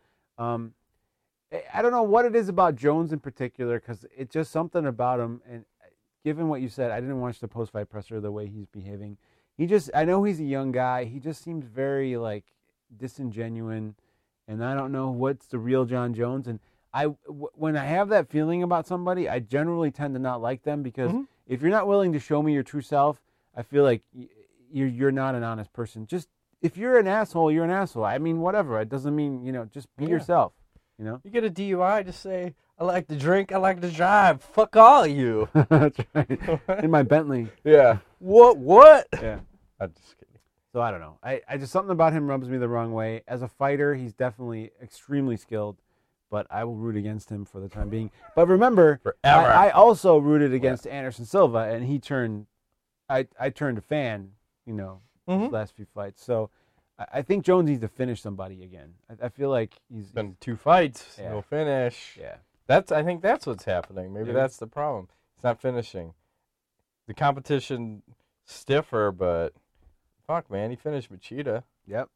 [SPEAKER 1] I don't know what it is about Jones in particular, because it's just something about him. And given what you said, I didn't watch the post-fight presser, the way he's behaving. I know he's a young guy. He just seems very like disingenuous, and I don't know what's the real John Jones. And when I have that feeling about somebody, I generally tend to not like them, because if you're not willing to show me your true self, I feel like you're not an honest person. Just if you're an asshole, you're an asshole. I mean, whatever. It doesn't mean just be yourself.
[SPEAKER 2] You get a DUI, just say, I like to drink, I like to drive. Fuck all of you.
[SPEAKER 1] That's right. In my Bentley.
[SPEAKER 2] Yeah. What?
[SPEAKER 1] Yeah.
[SPEAKER 2] I'm just kidding.
[SPEAKER 1] So I don't know. I just something about him rubs me the wrong way. As a fighter, he's definitely extremely skilled, but I will root against him for the time being. But remember,
[SPEAKER 2] Forever.
[SPEAKER 1] I also rooted against Anderson Silva, and he turned. I turned a fan. His last few fights. So I think Jones needs to finish somebody again. I feel like he's
[SPEAKER 2] Been 2 fights,
[SPEAKER 1] Yeah.
[SPEAKER 2] no finish.
[SPEAKER 1] yeah.
[SPEAKER 2] I think that's what's happening. Maybe that's the problem. It's not finishing. The competition stiffer, but fuck, man, he finished Machida.
[SPEAKER 1] Yep.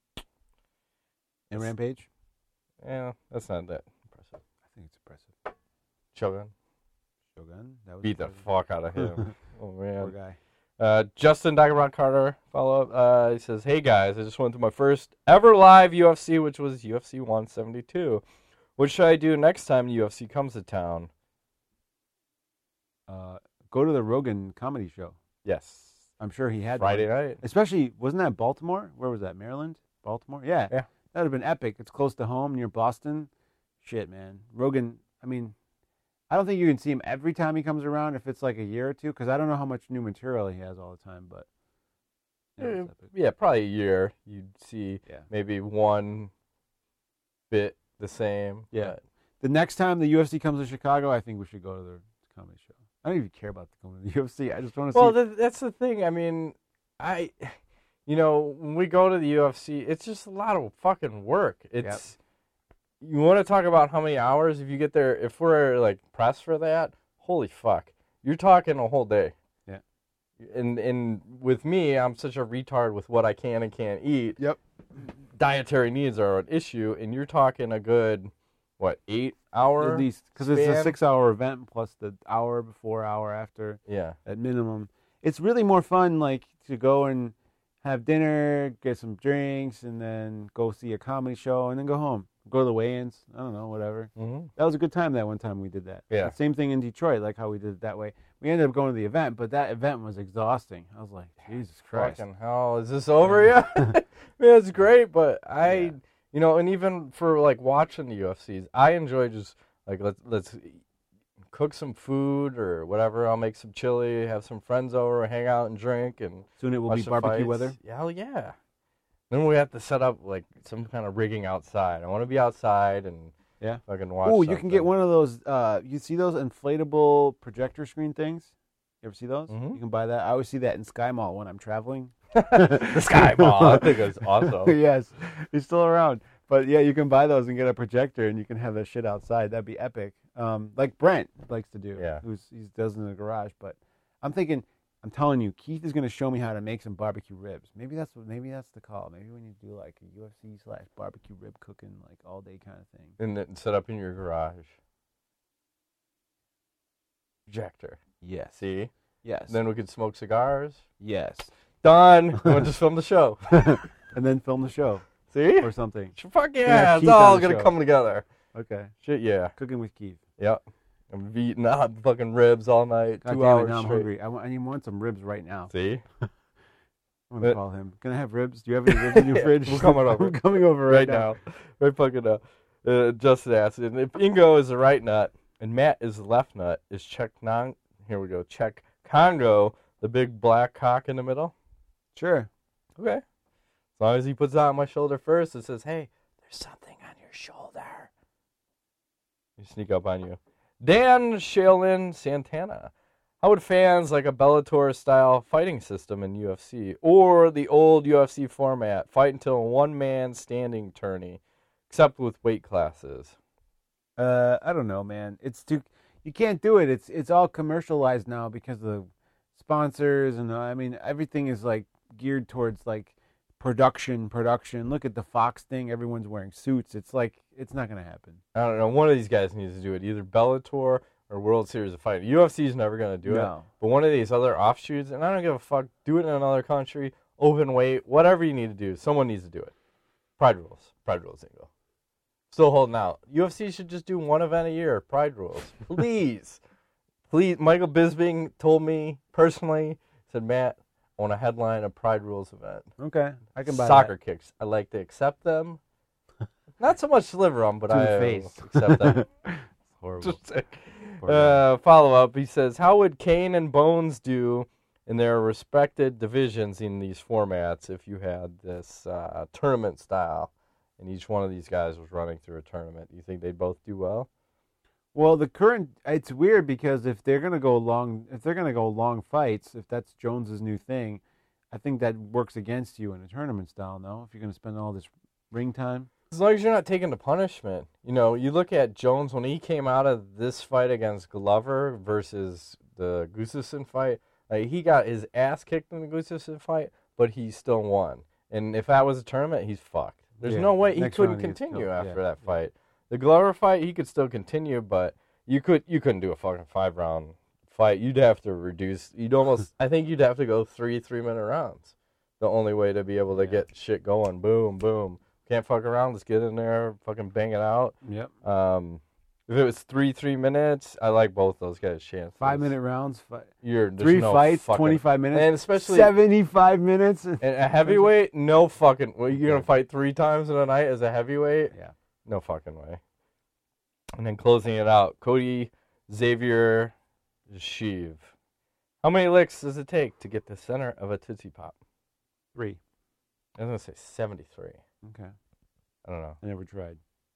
[SPEAKER 1] And Rampage.
[SPEAKER 2] Yeah, that's not that impressive.
[SPEAKER 1] I think it's impressive.
[SPEAKER 2] Shogun
[SPEAKER 1] Shogun. That was
[SPEAKER 2] beat the
[SPEAKER 1] impressive.
[SPEAKER 2] fuck out of him. Oh
[SPEAKER 1] Poor
[SPEAKER 2] man.
[SPEAKER 1] guy.
[SPEAKER 2] Justin Dr. Ron Carter follow up. He says, "Hey guys, I just went to my first ever live UFC, which was UFC 172. What should I do next time UFC comes to town?"
[SPEAKER 1] Go to the Rogan comedy show.
[SPEAKER 2] Yes,
[SPEAKER 1] I'm sure he had
[SPEAKER 2] Friday
[SPEAKER 1] one.
[SPEAKER 2] night.
[SPEAKER 1] Especially, wasn't that Baltimore? Where was that? Maryland? Baltimore? Yeah.
[SPEAKER 2] Yeah.
[SPEAKER 1] That would have been epic. It's close to home, near Boston. Shit, man. Rogan, I mean, I don't think you can see him every time he comes around if it's like a year or two, because I don't know how much new material he has all the time, but it's epic.
[SPEAKER 2] Yeah, probably a year. You'd see
[SPEAKER 1] Yeah.
[SPEAKER 2] maybe one bit the same.
[SPEAKER 1] Yeah.
[SPEAKER 2] but-
[SPEAKER 1] The next time the UFC comes to Chicago, I think we should go to the comedy show. I don't even care about going to the UFC. I just want to
[SPEAKER 2] Well,
[SPEAKER 1] see.
[SPEAKER 2] that's the thing. I mean, when we go to the UFC, it's just a lot of fucking work. It's You want to talk about how many hours if you get there? If we're like pressed for that, holy fuck, you're talking a whole day.
[SPEAKER 1] Yeah.
[SPEAKER 2] And with me, I'm such a retard with what I can and can't eat.
[SPEAKER 1] Yep.
[SPEAKER 2] Dietary needs are an issue, and you're talking a good 8 hour
[SPEAKER 1] At least, because it's a
[SPEAKER 2] span?
[SPEAKER 1] 6-hour event plus the hour before, hour after.
[SPEAKER 2] Yeah.
[SPEAKER 1] At minimum. It's really more fun, like, to go and have dinner, get some drinks, and then go see a comedy show, and then go home. Go to the weigh-ins. I don't know, whatever.
[SPEAKER 2] Mm-hmm.
[SPEAKER 1] That was a good time that one time we did that.
[SPEAKER 2] Yeah.
[SPEAKER 1] Same thing in Detroit, like how we did it that way. We ended up going to the event, but that event was exhausting. I was like, Jesus Christ.
[SPEAKER 2] Fucking hell, is this over yet? Man, it's great, but and even for like watching the UFCs, I enjoy just like let's cook some food or whatever. I'll make some chili, have some friends over, hang out and drink, and
[SPEAKER 1] Soon it will
[SPEAKER 2] watch
[SPEAKER 1] be
[SPEAKER 2] the
[SPEAKER 1] barbecue
[SPEAKER 2] fights.
[SPEAKER 1] weather.
[SPEAKER 2] Yeah, hell yeah. Then we have to set up like some kind of rigging outside. I want to be outside and
[SPEAKER 1] Yeah.
[SPEAKER 2] fucking watch.
[SPEAKER 1] Oh, you can get one of those. You see those inflatable projector screen things? You ever see those?
[SPEAKER 2] Mhm.
[SPEAKER 1] You can buy that. I always see that in Sky Mall when I'm traveling.
[SPEAKER 2] The Sky Mall. I think it's awesome.
[SPEAKER 1] Yes, he's still around. But yeah, you can buy those and get a projector, and you can have that shit outside. That'd be epic. Like Brent likes to do.
[SPEAKER 2] Yeah.
[SPEAKER 1] He does in the garage. But I'm thinking, I'm telling you, Keith is gonna show me how to make some barbecue ribs. Maybe that's the call. Maybe we need to do like a UFC/barbecue rib cooking like all day kind of thing.
[SPEAKER 2] And then set up in your garage. Projector.
[SPEAKER 1] Yes.
[SPEAKER 2] See?
[SPEAKER 1] Yes.
[SPEAKER 2] Then we could smoke cigars.
[SPEAKER 1] Yes.
[SPEAKER 2] Done. We'll just film the show.
[SPEAKER 1] And then film the show
[SPEAKER 2] See?
[SPEAKER 1] or something.
[SPEAKER 2] Fuck
[SPEAKER 1] have
[SPEAKER 2] yeah. It's
[SPEAKER 1] Keith
[SPEAKER 2] all
[SPEAKER 1] on the
[SPEAKER 2] going to
[SPEAKER 1] show.
[SPEAKER 2] come together.
[SPEAKER 1] Okay.
[SPEAKER 2] Shit, yeah.
[SPEAKER 1] Cooking with Keith.
[SPEAKER 2] Yep. I'm eating out fucking ribs all night.
[SPEAKER 1] God
[SPEAKER 2] 2
[SPEAKER 1] damn it,
[SPEAKER 2] hours
[SPEAKER 1] now I'm
[SPEAKER 2] straight.
[SPEAKER 1] hungry. I want some ribs right now.
[SPEAKER 2] See?
[SPEAKER 1] I'm gonna
[SPEAKER 2] But-
[SPEAKER 1] call him. Can I have ribs? Do you have any ribs in your
[SPEAKER 2] Yeah,
[SPEAKER 1] fridge?
[SPEAKER 2] we're coming over.
[SPEAKER 1] I'm coming over
[SPEAKER 2] Right now. Right fucking now. Justin asked. And if Ingo is the right nut and Matt is the left nut, is here we go. Czech Congo the big black cock in the middle?
[SPEAKER 1] Sure.
[SPEAKER 2] Okay. As long as he puts it on my shoulder first, it says, hey, there's something on your shoulder. You sneak up on you. Dan Shaolin Santana. How would fans like a Bellator-style fighting system in UFC or the old UFC format fight until a one-man standing tourney, except with weight classes?
[SPEAKER 1] I don't know, man. It's too. You can't do it. It's all commercialized now because of the sponsors and I mean everything is like geared towards like production. Look at the Fox thing. Everyone's wearing suits. It's like it's not gonna happen.
[SPEAKER 2] I don't know. One of these guys needs to do it, either Bellator or World Series of Fighting. UFC is never going to do it.
[SPEAKER 1] No.
[SPEAKER 2] But one of these other offshoots, and I don't give a fuck, do it in another country, open weight, whatever you need to do. Someone needs to do it. Pride rules, Ingo. Still holding out. UFC should just do one event a year. Pride rules. Please. Please. Michael Bisping told me personally, said, Matt, I want to headline a Pride rules event.
[SPEAKER 1] Okay, I can buy
[SPEAKER 2] Soccer
[SPEAKER 1] that.
[SPEAKER 2] kicks. I like to accept them. Not so much deliver them, but
[SPEAKER 1] To the
[SPEAKER 2] I
[SPEAKER 1] face.
[SPEAKER 2] accept them.
[SPEAKER 1] Horrible.
[SPEAKER 2] Just follow up. He says, how would Kane and Bones do in their respected divisions in these formats if you had this tournament style and each one of these guys was running through a tournament? Do you think they'd both do well?
[SPEAKER 1] Well, it's weird because if they're gonna go long fights, if that's Jones's new thing, I think that works against you in a tournament style. No, if you're gonna spend all this ring time.
[SPEAKER 2] As long as you're not taking the punishment. You know, you look at Jones when he came out of this fight against Glover versus the Gustafsson fight. Like, he got his ass kicked in the Gustafsson fight, but he still won. And if that was a tournament, he's fucked. There's
[SPEAKER 1] Yeah,
[SPEAKER 2] no way he
[SPEAKER 1] next
[SPEAKER 2] couldn't
[SPEAKER 1] round he gets
[SPEAKER 2] continue
[SPEAKER 1] killed.
[SPEAKER 2] after
[SPEAKER 1] Yeah,
[SPEAKER 2] that fight. The Glover fight, he could still continue, but you couldn't do a fucking 5-round fight. You'd have to reduce. I think you'd have to go 3-minute rounds. The only way to be able to get shit going. Boom, boom. Can't fuck around. Let's get in there, fucking bang it out.
[SPEAKER 1] Yep.
[SPEAKER 2] If it was 3 minutes, I like both those guys' chances.
[SPEAKER 1] 5-minute rounds.
[SPEAKER 2] There's
[SPEAKER 1] Three
[SPEAKER 2] no
[SPEAKER 1] fights,
[SPEAKER 2] fucking,
[SPEAKER 1] 25 minutes,
[SPEAKER 2] and especially
[SPEAKER 1] 75 minutes.
[SPEAKER 2] and a heavyweight, no fucking. Well, you're gonna fight 3 times in a night as a heavyweight?
[SPEAKER 1] Yeah.
[SPEAKER 2] No fucking way. And then closing it out, Cody Xavier Sheev. How many licks does it take to get the center of a Tootsie Pop?
[SPEAKER 1] 3.
[SPEAKER 2] I was gonna say 73.
[SPEAKER 1] Okay.
[SPEAKER 2] I don't know.
[SPEAKER 1] I never tried.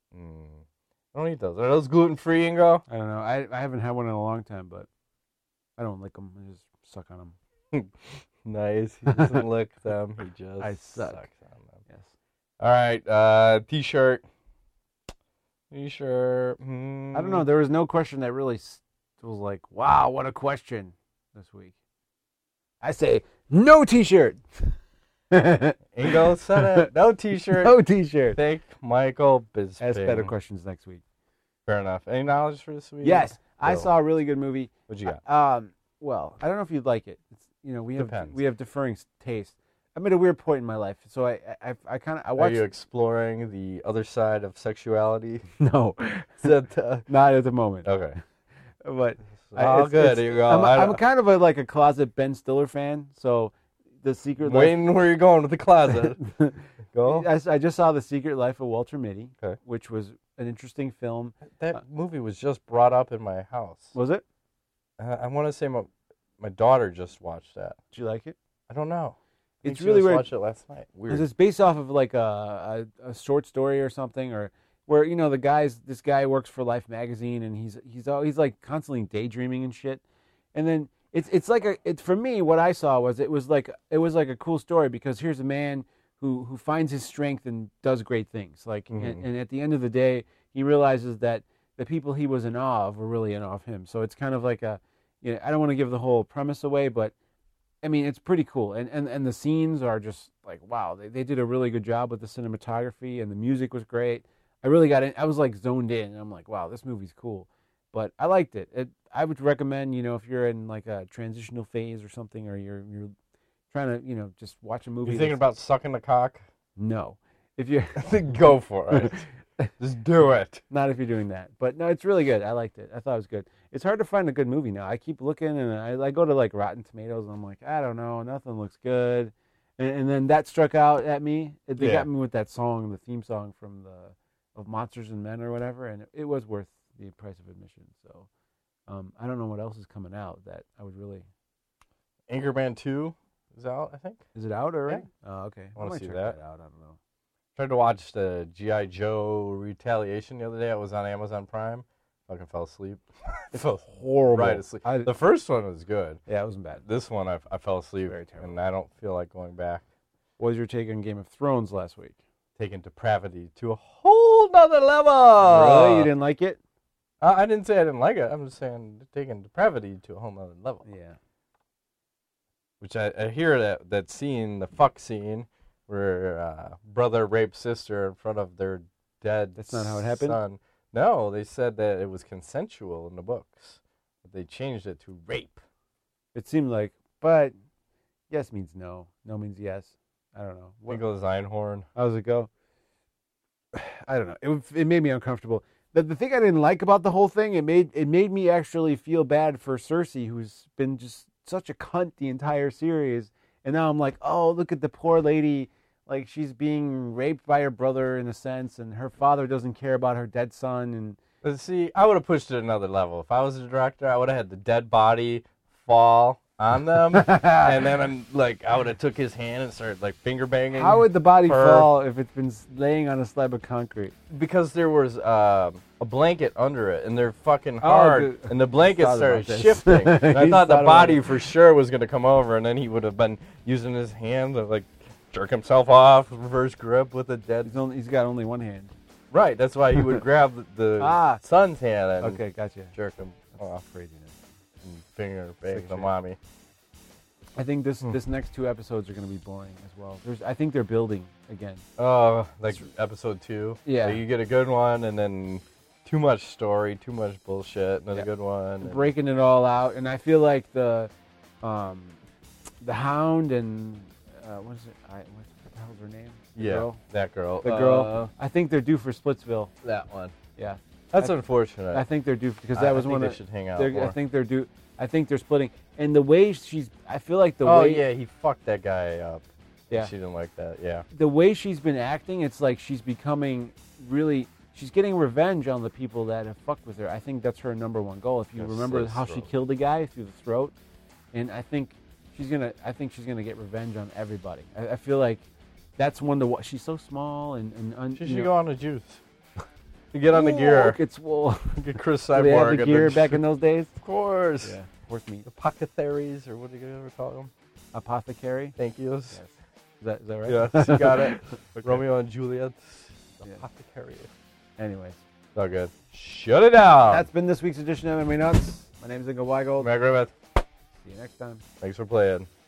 [SPEAKER 2] I don't eat those. Are those gluten free, Ingo?
[SPEAKER 1] I don't know. I haven't had one in a long time, but I don't lick them. I just suck on them.
[SPEAKER 2] Nice. He doesn't lick them. He just
[SPEAKER 1] I suck.
[SPEAKER 2] sucks on them.
[SPEAKER 1] Yes.
[SPEAKER 2] All right. T-shirt. T-shirt.
[SPEAKER 1] I don't know. There was no question that really was like, wow, what a question this week. I say, no T-shirt.
[SPEAKER 2] Ingo said it. No T-shirt.
[SPEAKER 1] No T-shirt.
[SPEAKER 2] Thank Michael Bisping.
[SPEAKER 1] Ask better questions next week.
[SPEAKER 2] Fair enough. Any knowledge for this week?
[SPEAKER 1] Yes, I
[SPEAKER 2] Go.
[SPEAKER 1] saw a really good movie.
[SPEAKER 2] What you got?
[SPEAKER 1] Well, I don't know if you'd like it. It's,
[SPEAKER 2] Depends.
[SPEAKER 1] we have differing taste. I'm at a weird point in my life, so I
[SPEAKER 2] Are
[SPEAKER 1] watched.
[SPEAKER 2] you exploring the other side of sexuality?
[SPEAKER 1] No,
[SPEAKER 2] Is that,
[SPEAKER 1] not at the moment.
[SPEAKER 2] okay.
[SPEAKER 1] But
[SPEAKER 2] All good. Here you go.
[SPEAKER 1] I'm kind of like a closet Ben Stiller fan. So, The Secret Life.
[SPEAKER 2] Waiting where you're going with the closet. Go.
[SPEAKER 1] I just saw The Secret Life of Walter Mitty,
[SPEAKER 2] Okay.
[SPEAKER 1] which was an interesting film.
[SPEAKER 2] That movie was just brought up in my house.
[SPEAKER 1] Was it?
[SPEAKER 2] I want to say my daughter just watched that.
[SPEAKER 1] Did you like it?
[SPEAKER 2] I don't know.
[SPEAKER 1] It's
[SPEAKER 2] You
[SPEAKER 1] really
[SPEAKER 2] just
[SPEAKER 1] weird.
[SPEAKER 2] watched it last night. Weird.
[SPEAKER 1] Because it's based off of like a short story or something, or where this guy works for Life magazine, and he's like constantly daydreaming and shit. And then it's like for me, what I saw was it was like a cool story, because here's a man who finds his strength and does great things. Like and at the end of the day, he realizes that the people he was in awe of were really in awe of him. So it's kind of like I don't want to give the whole premise away, but I mean, it's pretty cool, and the scenes are just like, wow, they did a really good job with the cinematography, and the music was great. I really got in. I was like zoned in, and I'm like, wow, this movie's cool. But I liked it. I would recommend, if you're in like a transitional phase or something, or you're trying to, just watch a movie.
[SPEAKER 2] You thinking about sucking the cock?
[SPEAKER 1] No, if you're
[SPEAKER 2] Go for it. Just do it.
[SPEAKER 1] Not if you're doing that. But no, it's really good. I liked it. I thought it was good. It's hard to find a good movie now. I keep looking, and I go to like Rotten Tomatoes, and I'm like, I don't know, nothing looks good. And then that struck out at me. They got me with that song, the theme song from of Monsters and Men or whatever, and it was worth the price of admission. So I don't know what else is coming out that I would really.
[SPEAKER 2] Anchorman 2 is out, I think.
[SPEAKER 1] Is it out already?
[SPEAKER 2] Yeah.
[SPEAKER 1] Oh, okay.
[SPEAKER 2] I want to
[SPEAKER 1] might
[SPEAKER 2] see
[SPEAKER 1] check
[SPEAKER 2] that.
[SPEAKER 1] out. I don't know.
[SPEAKER 2] Tried to watch the G.I. Joe Retaliation the other day. It was on Amazon Prime. Fucking fell asleep.
[SPEAKER 1] It's horrible.
[SPEAKER 2] Right asleep. The first one was good.
[SPEAKER 1] Yeah, it wasn't bad.
[SPEAKER 2] This one, I fell asleep,
[SPEAKER 1] Very terrible.
[SPEAKER 2] and I don't feel like going back.
[SPEAKER 1] What was your take on Game of Thrones last week?
[SPEAKER 2] Taking depravity to a whole nother level.
[SPEAKER 1] Really? You didn't like it?
[SPEAKER 2] I didn't say I didn't like it. I'm just saying taking depravity to a whole nother level.
[SPEAKER 1] Yeah.
[SPEAKER 2] Which I hear that scene, the fuck scene, where brother raped sister in front of their dead
[SPEAKER 1] That's not how it happened?
[SPEAKER 2] son. No, they said that it was consensual in the books. But they changed it to rape.
[SPEAKER 1] It seemed like, but yes means no. No means yes. I don't know.
[SPEAKER 2] Winkle Einhorn.
[SPEAKER 1] How does it go? I don't know. It made me uncomfortable. The thing I didn't like about the whole thing, it made me actually feel bad for Cersei, who's been just such a cunt the entire series. And now I'm like, oh, look at the poor lady. Like, she's being raped by her brother in a sense, and her father doesn't care about her dead son. And
[SPEAKER 2] But see, I would have pushed it another level. If I was the director, I would have had the dead body fall on them, and then I would have took his hand and started like finger banging.
[SPEAKER 1] How would the body
[SPEAKER 2] her.
[SPEAKER 1] fall if it's been laying on a slab of concrete?
[SPEAKER 2] Because there was a blanket under it, and they're fucking hard,
[SPEAKER 1] dude.
[SPEAKER 2] and the blanket
[SPEAKER 1] Thought about
[SPEAKER 2] started
[SPEAKER 1] this.
[SPEAKER 2] shifting. And I
[SPEAKER 1] He's
[SPEAKER 2] thought the
[SPEAKER 1] thought about
[SPEAKER 2] body
[SPEAKER 1] it.
[SPEAKER 2] for sure was going to come over, and then he would have been using his hand to like jerk himself off, reverse grip with a dead.
[SPEAKER 1] He's got only one hand.
[SPEAKER 2] Right, that's why he would grab the son's hand and
[SPEAKER 1] Okay, gotcha.
[SPEAKER 2] jerk him off,
[SPEAKER 1] Craziness.
[SPEAKER 2] and finger bang the
[SPEAKER 1] Fiction.
[SPEAKER 2] mommy.
[SPEAKER 1] I think this next 2 episodes are going to be boring as well. I think they're building again.
[SPEAKER 2] Oh, like episode 2.
[SPEAKER 1] Yeah.
[SPEAKER 2] Like you get a good one, and then too much story, too much bullshit, another
[SPEAKER 1] Yeah.
[SPEAKER 2] good one. and-
[SPEAKER 1] Breaking it all out, and I feel like the Hound and what is it? What the hell's her name? The
[SPEAKER 2] Yeah,
[SPEAKER 1] girl?
[SPEAKER 2] that girl.
[SPEAKER 1] The girl. I think they're due for Splitsville.
[SPEAKER 2] That one.
[SPEAKER 1] Yeah.
[SPEAKER 2] That's
[SPEAKER 1] I
[SPEAKER 2] unfortunate.
[SPEAKER 1] I think they're due because that was
[SPEAKER 2] I think
[SPEAKER 1] one
[SPEAKER 2] they
[SPEAKER 1] of
[SPEAKER 2] should hang out
[SPEAKER 1] I
[SPEAKER 2] more.
[SPEAKER 1] think they're due. I think they're splitting, and the way I feel like the
[SPEAKER 2] Oh
[SPEAKER 1] way
[SPEAKER 2] yeah, he fucked that guy up.
[SPEAKER 1] Yeah.
[SPEAKER 2] She didn't like that. Yeah.
[SPEAKER 1] the way she's been acting, it's like she's becoming really. She's getting revenge on the people that have fucked with her. I think that's her number one goal. If you
[SPEAKER 2] Yes,
[SPEAKER 1] remember
[SPEAKER 2] that's
[SPEAKER 1] how she
[SPEAKER 2] true.
[SPEAKER 1] killed the guy through the throat, and I think she's gonna get revenge on everybody. I feel like that's one to. She's so small and
[SPEAKER 2] She should go on the juice. You get on the gear.
[SPEAKER 1] It's swole.
[SPEAKER 2] Get Chris
[SPEAKER 1] Did they have
[SPEAKER 2] Cyborg
[SPEAKER 1] the
[SPEAKER 2] at
[SPEAKER 1] gear back in those days?
[SPEAKER 2] Of course.
[SPEAKER 1] Yeah, horse meat.
[SPEAKER 2] Apothecaries, or what do you ever call them?
[SPEAKER 1] Apothecary.
[SPEAKER 2] Thank you.
[SPEAKER 1] Yes. Is that right?
[SPEAKER 2] Yes, you got it.
[SPEAKER 1] Okay.
[SPEAKER 2] Romeo and Juliet.
[SPEAKER 1] Yeah.
[SPEAKER 2] Apothecary.
[SPEAKER 1] Anyways,
[SPEAKER 2] It's all good. Shut it down.
[SPEAKER 1] that's been this week's edition of MMA Nuts. My name is Ingo Weigold.
[SPEAKER 2] Matt Griffith.
[SPEAKER 1] See you next time.
[SPEAKER 2] Thanks for playing.